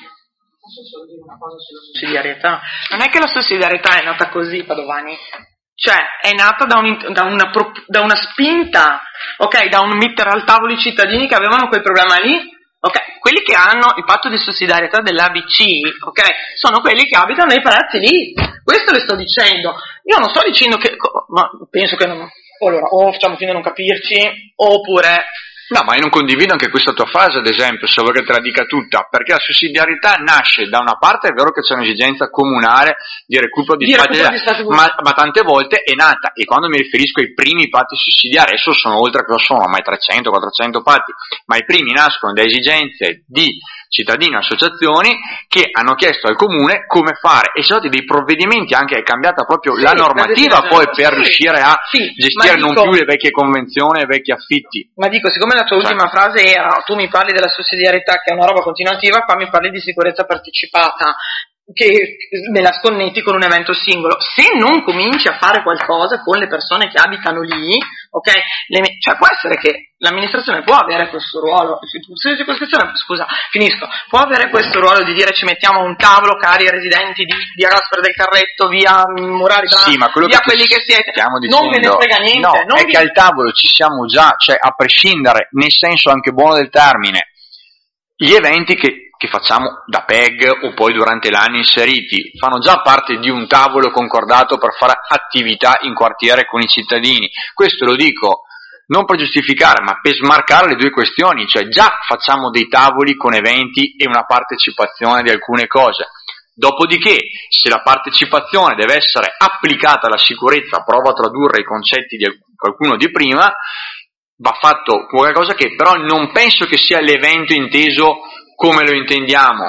Posso solo dire una cosa sulla sussidiarietà? Non è che la sussidiarietà è nata così, Padovani. Cioè, è nata da, un, da, una, da una spinta, ok, da un mettere al tavolo i cittadini che avevano quel problema lì, ok, quelli che hanno il patto di sussidiarietà dell'A B C, ok, sono quelli che abitano nei palazzi lì, questo le sto dicendo, io non sto dicendo che, ma penso che non, allora, o facciamo finta di non capirci, oppure... No, ma io non condivido anche questa tua frase, ad esempio, se vuoi che te la dica tutta, perché la sussidiarietà nasce, da una parte è vero che c'è un'esigenza comunale di recupero di, di, spazio, recupero di spazio ma, ma tante volte è nata, e quando mi riferisco ai primi patti sussidiari, adesso sono oltre, cosa sono, ormai trecento quattrocento patti, ma i primi nascono da esigenze di cittadini e associazioni che hanno chiesto al comune come fare, e sono stati dei provvedimenti, anche è cambiata proprio sì, la normativa per poi per sì, riuscire a sì, gestire non dico, più le vecchie convenzioni e i vecchi affitti. Ma dico, siccome la tua cioè, ultima frase era tu mi parli della sussidiarietà che è una roba continuativa, qua mi parli di sicurezza partecipata, che me la sconnetti con un evento singolo. Se non cominci a fare qualcosa con le persone che abitano lì, ok? Le, cioè può essere che l'amministrazione può avere questo ruolo, scusa, finisco, può avere questo ruolo di dire ci mettiamo a un tavolo, cari residenti di via Gaspare del Carretto, via Murari, sì, ma quello via che quelli che siete, dicendo, non ve ne frega niente. No, non è vi... che al tavolo ci siamo già, cioè a prescindere, nel senso anche buono del termine, gli eventi che che facciamo da P E G o poi durante l'anno inseriti, fanno già parte di un tavolo concordato per fare attività in quartiere con i cittadini. Questo lo dico non per giustificare, ma per smarcare le due questioni, cioè già facciamo dei tavoli con eventi e una partecipazione di alcune cose. Dopodiché, se la partecipazione deve essere applicata alla sicurezza, provo a tradurre i concetti di qualcuno di prima, va fatto qualcosa che però non penso che sia l'evento inteso come lo intendiamo,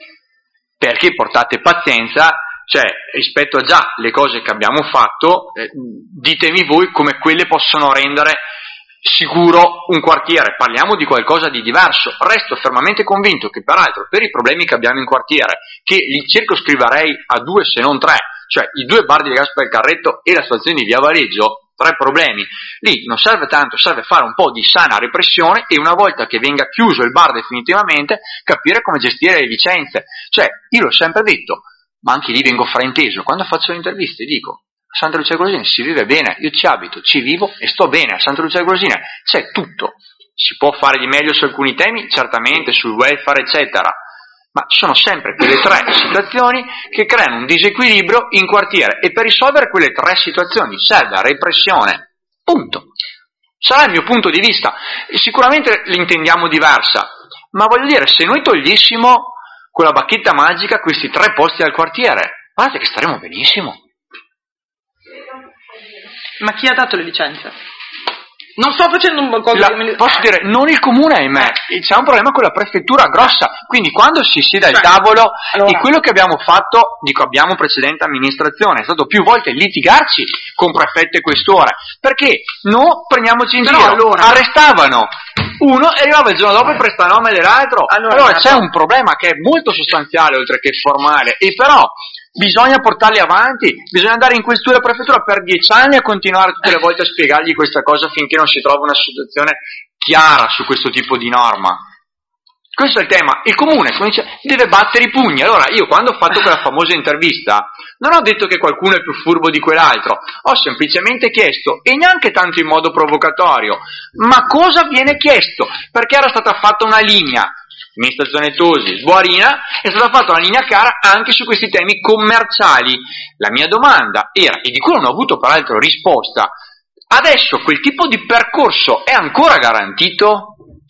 perché portate pazienza, cioè rispetto a già le cose che abbiamo fatto, eh, ditemi voi come quelle possono rendere sicuro un quartiere. Parliamo di qualcosa di diverso. Resto fermamente convinto che peraltro per i problemi che abbiamo in quartiere, che li circoscriverei a due se non tre, cioè i due bar di Gaspare del Carretto e la stazione di Via Valeggio, tre problemi, lì non serve tanto, serve fare un po' di sana repressione e una volta che venga chiuso il bar definitivamente capire come gestire le licenze. Cioè, io l'ho sempre detto, ma anche lì vengo frainteso, quando faccio le interviste dico a Santa Lucia Grosina si vive bene, io ci abito, ci vivo e sto bene, a Santa Lucia Grosina c'è tutto, si può fare di meglio su alcuni temi, certamente sul welfare eccetera, ma ci sono sempre quelle tre situazioni che creano un disequilibrio in quartiere e per risolvere quelle tre situazioni serve repressione, punto. Sarà il mio punto di vista, e sicuramente l'intendiamo diversa, ma voglio dire, se noi togliessimo con la bacchetta magica questi tre posti al quartiere, guardate che staremo benissimo. Ma chi ha dato le licenze? Non sto facendo un qualcosa la, che... Posso dire, non il comune, ahimè, c'è un problema con la prefettura grossa, quindi quando si siede al tavolo, allora, e quello che abbiamo fatto, dico abbiamo precedente amministrazione, è stato più volte litigarci con prefetto e questore, perché no, prendiamoci in Però giro, allora, arrestavano uno e arrivava il giorno dopo il prestanome dell'altro, allora, allora c'è un problema che è molto sostanziale oltre che formale, e però bisogna portarli avanti, bisogna andare in questura e prefettura per dieci anni a continuare tutte le volte a spiegargli questa cosa finché non si trova una situazione chiara su questo tipo di norma. Questo è il tema. Il comune, come dice, deve battere i pugni. Allora, io quando ho fatto quella famosa intervista non ho detto che qualcuno è più furbo di quell'altro, ho semplicemente chiesto, e neanche tanto in modo provocatorio, ma cosa viene chiesto? Perché era stata fatta una linea, amministrazione Tosi, Sbuarina, è stata fatta una linea chiara anche su questi temi commerciali. La mia domanda era, e di cui non ho avuto peraltro risposta, adesso quel tipo di percorso è ancora garantito?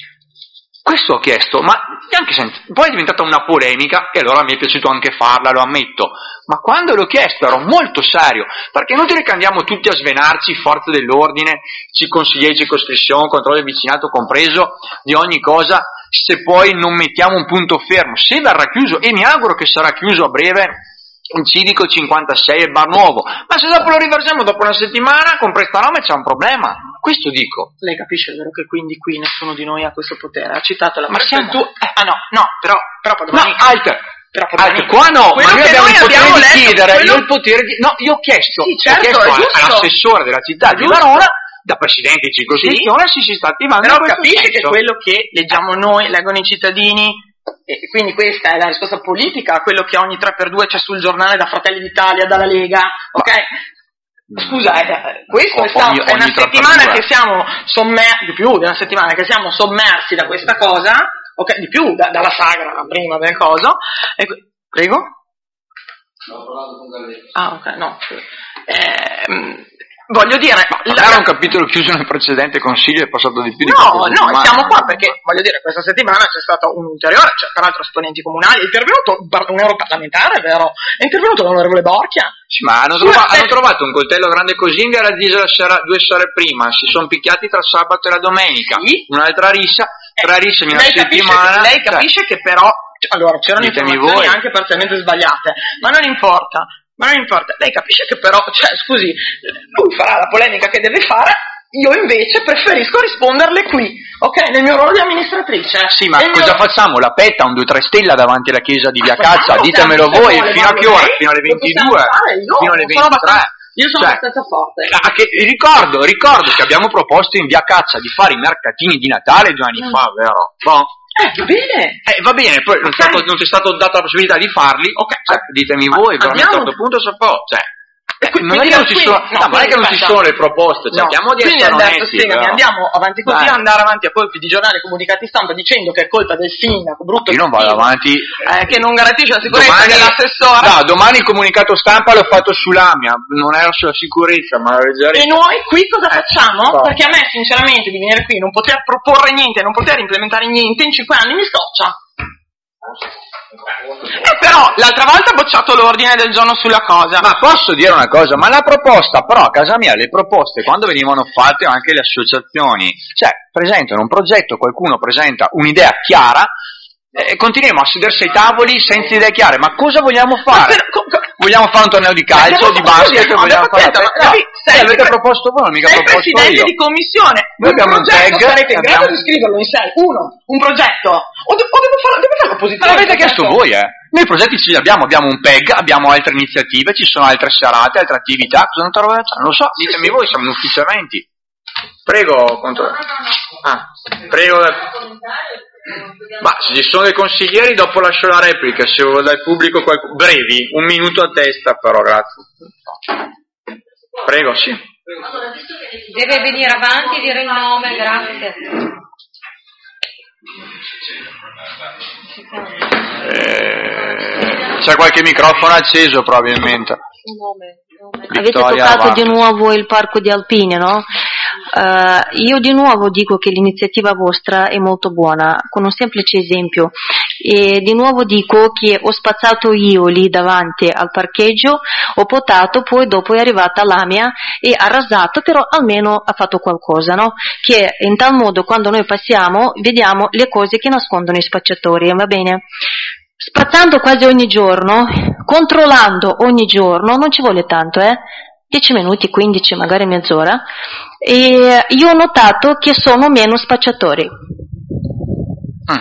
Questo ho chiesto, ma anche senza, poi è diventata una polemica e allora mi è piaciuto anche farla, lo ammetto, ma quando l'ho chiesto ero molto serio, perché è inutile che andiamo tutti a svenarci, forze dell'ordine, consiglieri di circoscrizione, controllo del vicinato compreso, di ogni cosa, se poi non mettiamo un punto fermo. Se verrà chiuso, e mi auguro che sarà chiuso a breve, un civico cinquantasei e il bar nuovo, ma se dopo lo riversiamo dopo una settimana con prestanome c'è un problema. Questo dico. Lei capisce, vero, che quindi qui nessuno di noi ha questo potere? Ha citato la ma siamo... tu... eh, ah no, no, però, però Padovani... No, alter, però Padovani... alter, qua no, quello ma noi abbiamo noi il potere di letto, chiedere, quello... io il potere di... No, io ho chiesto, sì, certo, ho chiesto all'assessore della città di Verona, da presidente di circoscrizione, sì, si, si sta attivando. Però capisce che quello che leggiamo noi, leggono i cittadini, e quindi questa è la risposta politica a quello che ogni tre per due c'è sul giornale da Fratelli d'Italia, dalla Lega, ok? Scusa, eh, questo O- è, stato, ogni- è una ogni settimana trattativa. che siamo sommersi, di più di una settimana che siamo sommersi da questa cosa, ok, di più da- dalla sagra prima del coso. E, que- prego? Ah, ok, no. Ehm, voglio dire, Ma la- era un capitolo chiuso nel precedente consiglio, è passato di più di no, quattro no, settimane. siamo qua perché, voglio dire, questa settimana c'è stato un ulteriore, cioè, peraltro esponenti comunali, è intervenuto un europarlamentare, vero? È intervenuto l'onorevole Borchia. Sì, ma hanno, Scusa, trova- eh, hanno trovato un coltello grande così in Garagise la sera, due sere prima, si sono picchiati tra sabato e la domenica, Sì. un'altra rissa, tre risse in una lei capisce, settimana. lei capisce che però, cioè, allora, c'erano Ditemi informazioni voi. anche parzialmente sbagliate, ma non importa, ma non importa, lei capisce che però, cioè, scusi, lui farà la polemica che deve fare, io invece preferisco risponderle qui, ok, nel mio ruolo di amministratrice. Sì, ma Nel cosa mio- facciamo? La petta, un due tre stella davanti alla chiesa di Via Ma Cazza? facciamo, Ditemelo se voi, vuole, fino a vuole che ora? lei, Fino alle lo possiamo ventidue? fare, io Fino alle sono abbastanza- ventitré? Io sono Cioè, abbastanza forte. ah, che- ricordo, ricordo che abbiamo proposto in Via Cazza di fare i mercatini di Natale due anni Mm. fa, vero? Boh. Eh, va bene. Eh, va bene, poi non, è stato- non ti è stato data la possibilità di farli, ok, cioè, ditemi Ma voi, però a un abbiamo- certo punto si può, cioè, E qui- non è quindi che non ci quindi- sono, no, no, non è che non ci aspetta. sono le proposte, cerchiamo di Quindi essere ha detto, onesti. spiegami, però. andiamo avanti così, Dai. andare avanti a colpi di giornali comunicati stampa dicendo che è colpa del sindaco, brutto Io non vado cattivo, avanti. eh, che non garantisce la sicurezza Domani, dell'assessore. no, domani il comunicato stampa l'ho fatto sull'Amia, non era sulla sicurezza, ma già E noi qui cosa Eh, facciamo? no. Perché a me sinceramente di venire qui, non poter proporre niente, non poter implementare niente in cinque anni mi scoccia. E però l'altra volta ha bocciato l'ordine del giorno sulla cosa. Ma posso dire una cosa, ma la proposta, però a casa mia le proposte quando venivano fatte anche le associazioni, cioè presentano un progetto, qualcuno presenta un'idea chiara e continuiamo a sedersi ai tavoli senza idee chiare, ma cosa vogliamo fare? Ma per- co- co- Vogliamo fare un torneo di calcio, di basket, no, vogliamo fare... aspetta, ma No, devi- eh, sei- avete proposto voi, non mica sei proposto presidente io. di commissione, Noi abbiamo un progetto, tag, sarete in grado abbiamo- di scriverlo in sei, uno, un progetto, o, de- o devo fare, deve fare Ma l'opposizione? l'avete il chiesto progetto? voi, eh? Noi i progetti ce li abbiamo, abbiamo un P E G, abbiamo altre iniziative, ci sono altre serate, altre attività, cosa non trovo? Non lo so, ditemi voi, siamo in ufficio eventi. Prego, contro... ah, prego. Ma se ci sono dei consiglieri dopo lascio la replica, se vuole dal pubblico qualcuno... brevi, un minuto a testa però, grazie. Prego, sì. Deve venire avanti e dire il nome, grazie. Eh, c'è qualche microfono acceso probabilmente. Un nome, nome. Avete Vittoria toccato Vargas. di nuovo il parco di Alpini, no? Eh, io di nuovo dico che l'iniziativa vostra è molto buona, con un semplice esempio. E di nuovo dico che ho spazzato io lì davanti al parcheggio, ho potato, poi dopo è arrivata l'Amia e ha rasato, però almeno ha fatto qualcosa, no? Che in tal modo quando noi passiamo vediamo le cose che nascondono i spacciatori, va bene? Spazzando quasi ogni giorno, controllando ogni giorno, non ci vuole tanto, eh? dieci minuti, quindici, magari mezz'ora, e io ho notato che sono meno spacciatori. Mm.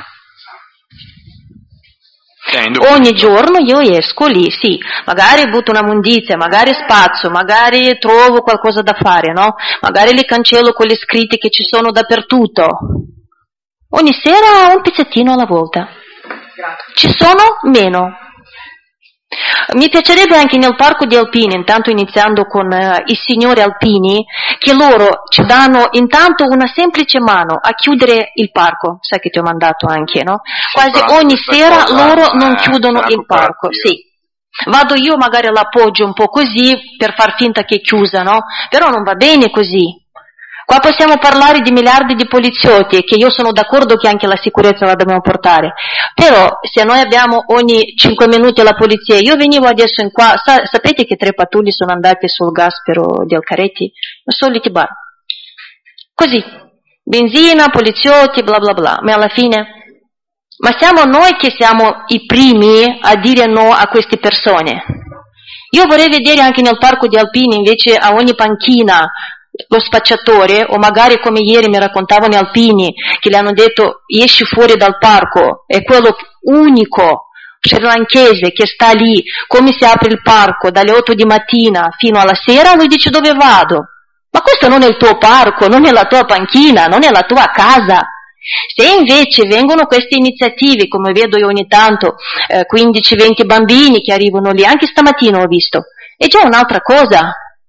Ogni giorno io esco lì, sì, magari butto una mondizia, magari spazzo, magari trovo qualcosa da fare, no? Magari li cancello quelle scritte che ci sono dappertutto. Ogni sera un pezzettino alla volta. Ci sono meno. Mi piacerebbe anche nel parco di Alpini, intanto iniziando con uh, i signori alpini, che loro ci danno intanto una semplice mano a chiudere il parco, sai che ti ho mandato anche, no? Quasi ogni sera loro non chiudono il parco, sì. Vado io, magari l'appoggio un po' così per far finta che è chiusa, no? Però non va bene così. Qua possiamo parlare di miliardi di poliziotti, che io sono d'accordo che anche la sicurezza la dobbiamo portare, però se noi abbiamo ogni cinque minuti la polizia, io venivo adesso in qua, sa, sapete che tre pattugli sono andati sul Gaspero di Alcaretti? I soliti bar. Così, benzina, poliziotti, bla bla bla, ma alla fine... Ma siamo noi che siamo i primi a dire no a queste persone. Io vorrei vedere anche nel parco di Alpini, invece a ogni panchina, lo spacciatore, o magari come ieri mi raccontavano gli alpini che le hanno detto esci fuori dal parco, è quello unico srilankese che sta lì, come si apre il parco dalle otto di mattina fino alla sera, lui dice dove vado? Ma questo non è il tuo parco, non è la tua panchina, non è la tua casa. Se invece vengono queste iniziative, come vedo io ogni tanto, eh, quindici venti bambini che arrivano lì, anche stamattina ho visto, è già un'altra cosa.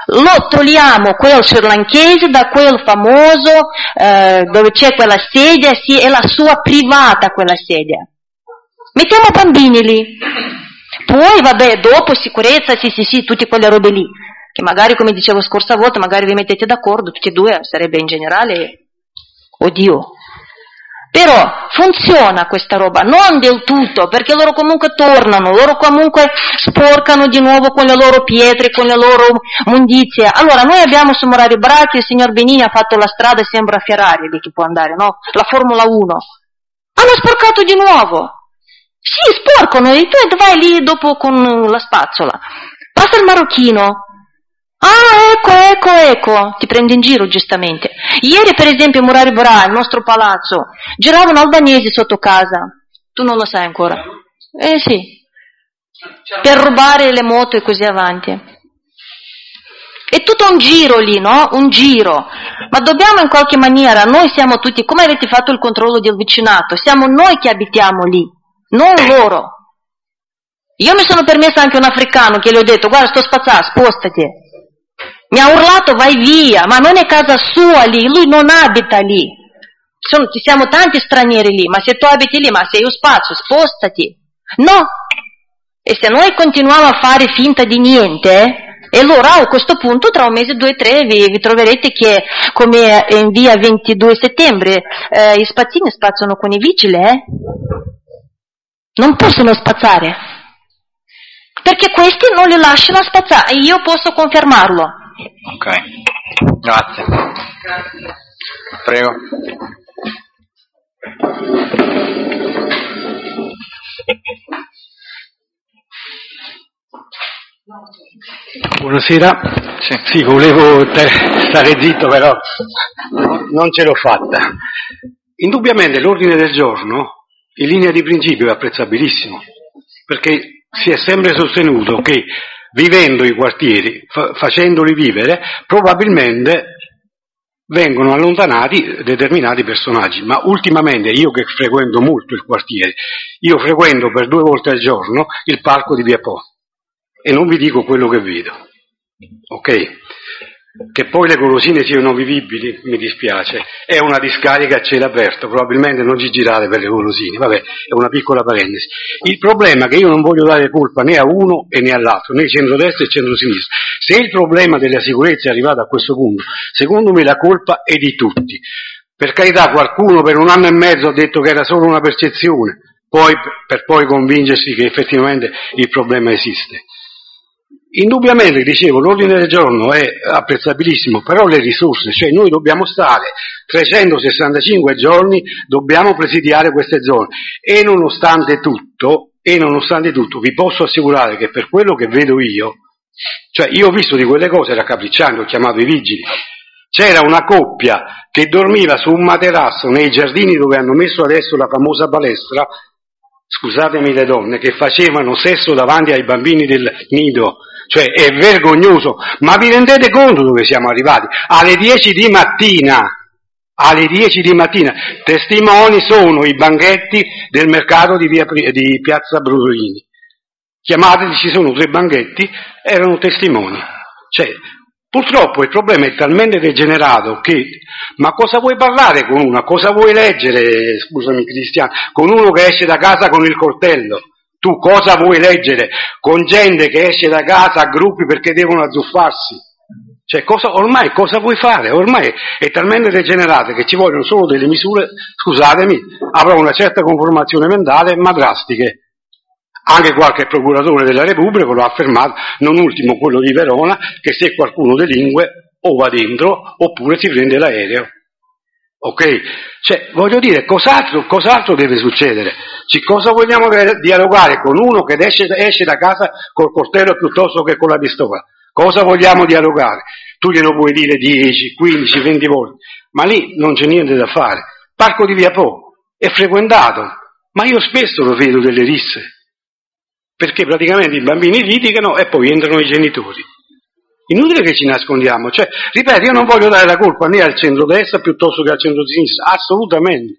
lo togliamo quel srilankese da quel famoso eh, dove c'è quella sedia, sì, è la sua privata quella sedia. Mettiamo bambini lì. Poi, vabbè, dopo sicurezza, sì, sì, sì, tutte quelle robe lì, che magari, come dicevo scorsa volta, magari vi mettete d'accordo, tutti e due, sarebbe in generale, oddio. Però funziona questa roba, non del tutto, perché loro comunque tornano, loro comunque sporcano di nuovo con le loro pietre, con le loro mondizie. Allora, noi abbiamo su Moravi Bracchi, il signor Benini ha fatto la strada, sembra Ferrari, di chi può andare, no? La Formula uno. Hanno sporcato di nuovo. Sì, sporcano, e tu vai lì dopo con la spazzola. Passa il marocchino. Ah, ecco, ecco, ecco, ti prende in giro giustamente. Ieri, per esempio, a Murari Bra, il nostro palazzo, giravano albanesi sotto casa. Tu non lo sai ancora? Eh sì, per rubare le moto e così avanti. È tutto un giro lì, no? Un giro. Ma dobbiamo in qualche maniera, noi siamo tutti, come avete fatto il controllo del vicinato? Siamo noi che abitiamo lì, non loro. Io mi sono permessa anche un africano che gli ho detto, guarda, sto spazzando, spostati. Mi ha urlato vai via, ma non è casa sua lì, lui non abita lì. Sono, ci siamo tanti stranieri lì, ma se tu abiti lì, ma se io spazio, spostati. No! E se noi continuiamo a fare finta di niente, e allora a questo punto tra un mese, due, tre, vi, vi troverete che come in via ventidue settembre eh, i spazzini spazzano con i vigili, eh? Non possono spazzare. Perché questi non li lasciano spazzare, e io posso confermarlo. Ok, grazie. Grazie. Prego. Buonasera. Sì, sì volevo te- stare zitto, però non ce l'ho fatta. Indubbiamente l'ordine del giorno, in linea di principio, è apprezzabilissimo, perché si è sempre sostenuto che vivendo i quartieri, fa- facendoli vivere, probabilmente vengono allontanati determinati personaggi. Ma ultimamente, io che frequento molto il quartiere, io frequento per due volte al giorno il parco di Via Po e non vi dico quello che vedo, ok? Che poi le golosine siano vivibili, mi dispiace, è una discarica a cielo aperto, probabilmente non ci girate per le golosine, vabbè, è una piccola parentesi. Il problema è che io non voglio dare colpa né a uno e né all'altro, né centrodestra e centrosinistra. Se il problema della sicurezza è arrivato a questo punto, secondo me la colpa è di tutti. Per carità, qualcuno per un anno e mezzo ha detto che era solo una percezione, poi per poi convincersi che effettivamente il problema esiste. Indubbiamente, dicevo, l'ordine del giorno è apprezzabilissimo, però le risorse, cioè noi dobbiamo stare trecentosessantacinque giorni, dobbiamo presidiare queste zone e nonostante tutto, e nonostante tutto vi posso assicurare che per quello che vedo io, cioè io ho visto di quelle cose raccapricciando, ho chiamato i vigili, c'era una coppia che dormiva su un materasso nei giardini dove hanno messo adesso la famosa palestra, scusatemi le donne, che facevano sesso davanti ai bambini del nido. Cioè è vergognoso, ma vi rendete conto dove siamo arrivati? Alle dieci di mattina, alle dieci di mattina, testimoni sono i banchetti del mercato di, via, di Piazza Brusolini. Chiamateli, ci sono tre banchetti, erano testimoni. Cioè, purtroppo il problema è talmente degenerato che, ma cosa vuoi parlare con uno? Cosa vuoi leggere, scusami Cristiano, con uno che esce da casa con il coltello? Tu cosa vuoi leggere con gente che esce da casa a gruppi perché devono azzuffarsi? Cioè, cosa, ormai cosa vuoi fare? Ormai è talmente degenerato che ci vogliono solo delle misure, scusatemi, avrò una certa conformazione mentale, ma drastiche. Anche qualche procuratore della Repubblica lo ha affermato, non ultimo quello di Verona, che se qualcuno delinque o va dentro oppure si prende l'aereo. Ok? Cioè, voglio dire, cos'altro, cos'altro deve succedere? Ci, cosa vogliamo dialogare con uno che esce, esce da casa col coltello piuttosto che con la pistola? Cosa vogliamo dialogare? Tu glielo puoi dire dieci, quindici, venti volte, ma lì non c'è niente da fare. Parco di Via Po è frequentato, ma io spesso lo vedo delle risse, perché praticamente i bambini litigano e poi entrano i genitori. Inutile che ci nascondiamo, cioè, ripeto, io non voglio dare la colpa né al centrodestra piuttosto che al centrosinistra, assolutamente.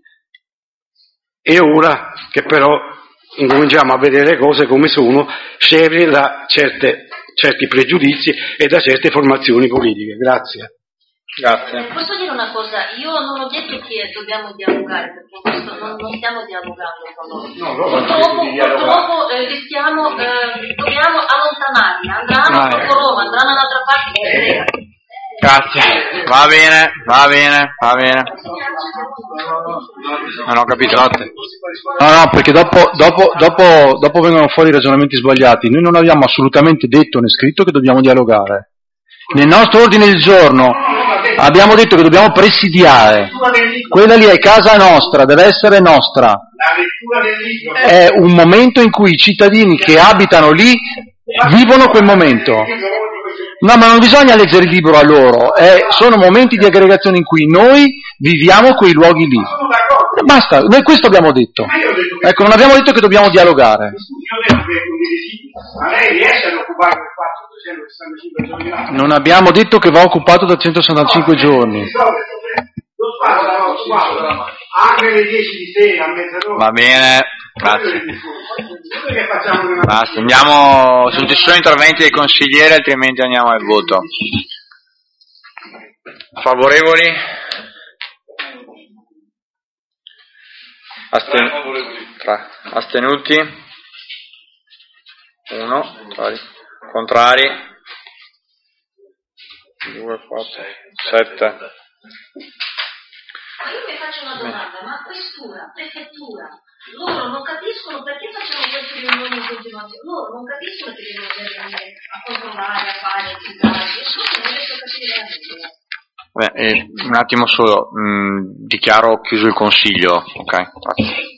E ora che però incominciamo a vedere le cose come sono, scevri da certe, certi pregiudizi e da certe formazioni politiche. Grazie. Grazie. Posso dire una cosa? Io non ho detto che dobbiamo dialogare, perché questo non, non stiamo dialogando con loro. No, no, purtroppo purtroppo eh, rischiamo, eh, dobbiamo allontanarli, andranno Ah, a Roma, andranno da un'altra parte. Grazie, va bene, va bene, va bene. Non ho capito. No, no, perché dopo, dopo, dopo, dopo vengono fuori ragionamenti sbagliati. Noi non abbiamo assolutamente detto né scritto che dobbiamo dialogare. Nel nostro ordine del giorno abbiamo detto che dobbiamo presidiare. Quella lì è casa nostra, deve essere nostra. È un momento in cui i cittadini che abitano lì vivono quel momento. No, ma non bisogna leggere il libro a loro, eh, sono momenti di aggregazione in cui noi viviamo quei luoghi lì. Basta, noi questo abbiamo detto. Ecco, non abbiamo detto che dobbiamo dialogare. Ma lei riesce ad occupare quel fatto trecentosessantacinque giorni là? Non abbiamo detto che va occupato da centosessantacinque giorni. Anche le dieci di sera, a mezzanotte. Va bene, grazie. Basta, andiamo, se non ci sono interventi dei consiglieri, altrimenti andiamo al voto. Favorevoli? Asten- tra- astenuti? Uno, contrari? Due, quattro, sette. Ma io mi faccio una domanda, ma questura, prefettura, loro non capiscono perché facciamo queste riunioni in continuazione, loro non capiscono che devono venire a controllare, a fare, a citare, insomma non riesco a capire veramente. Beh, eh, un attimo solo, mh, dichiaro chiuso il consiglio, ok? Grazie.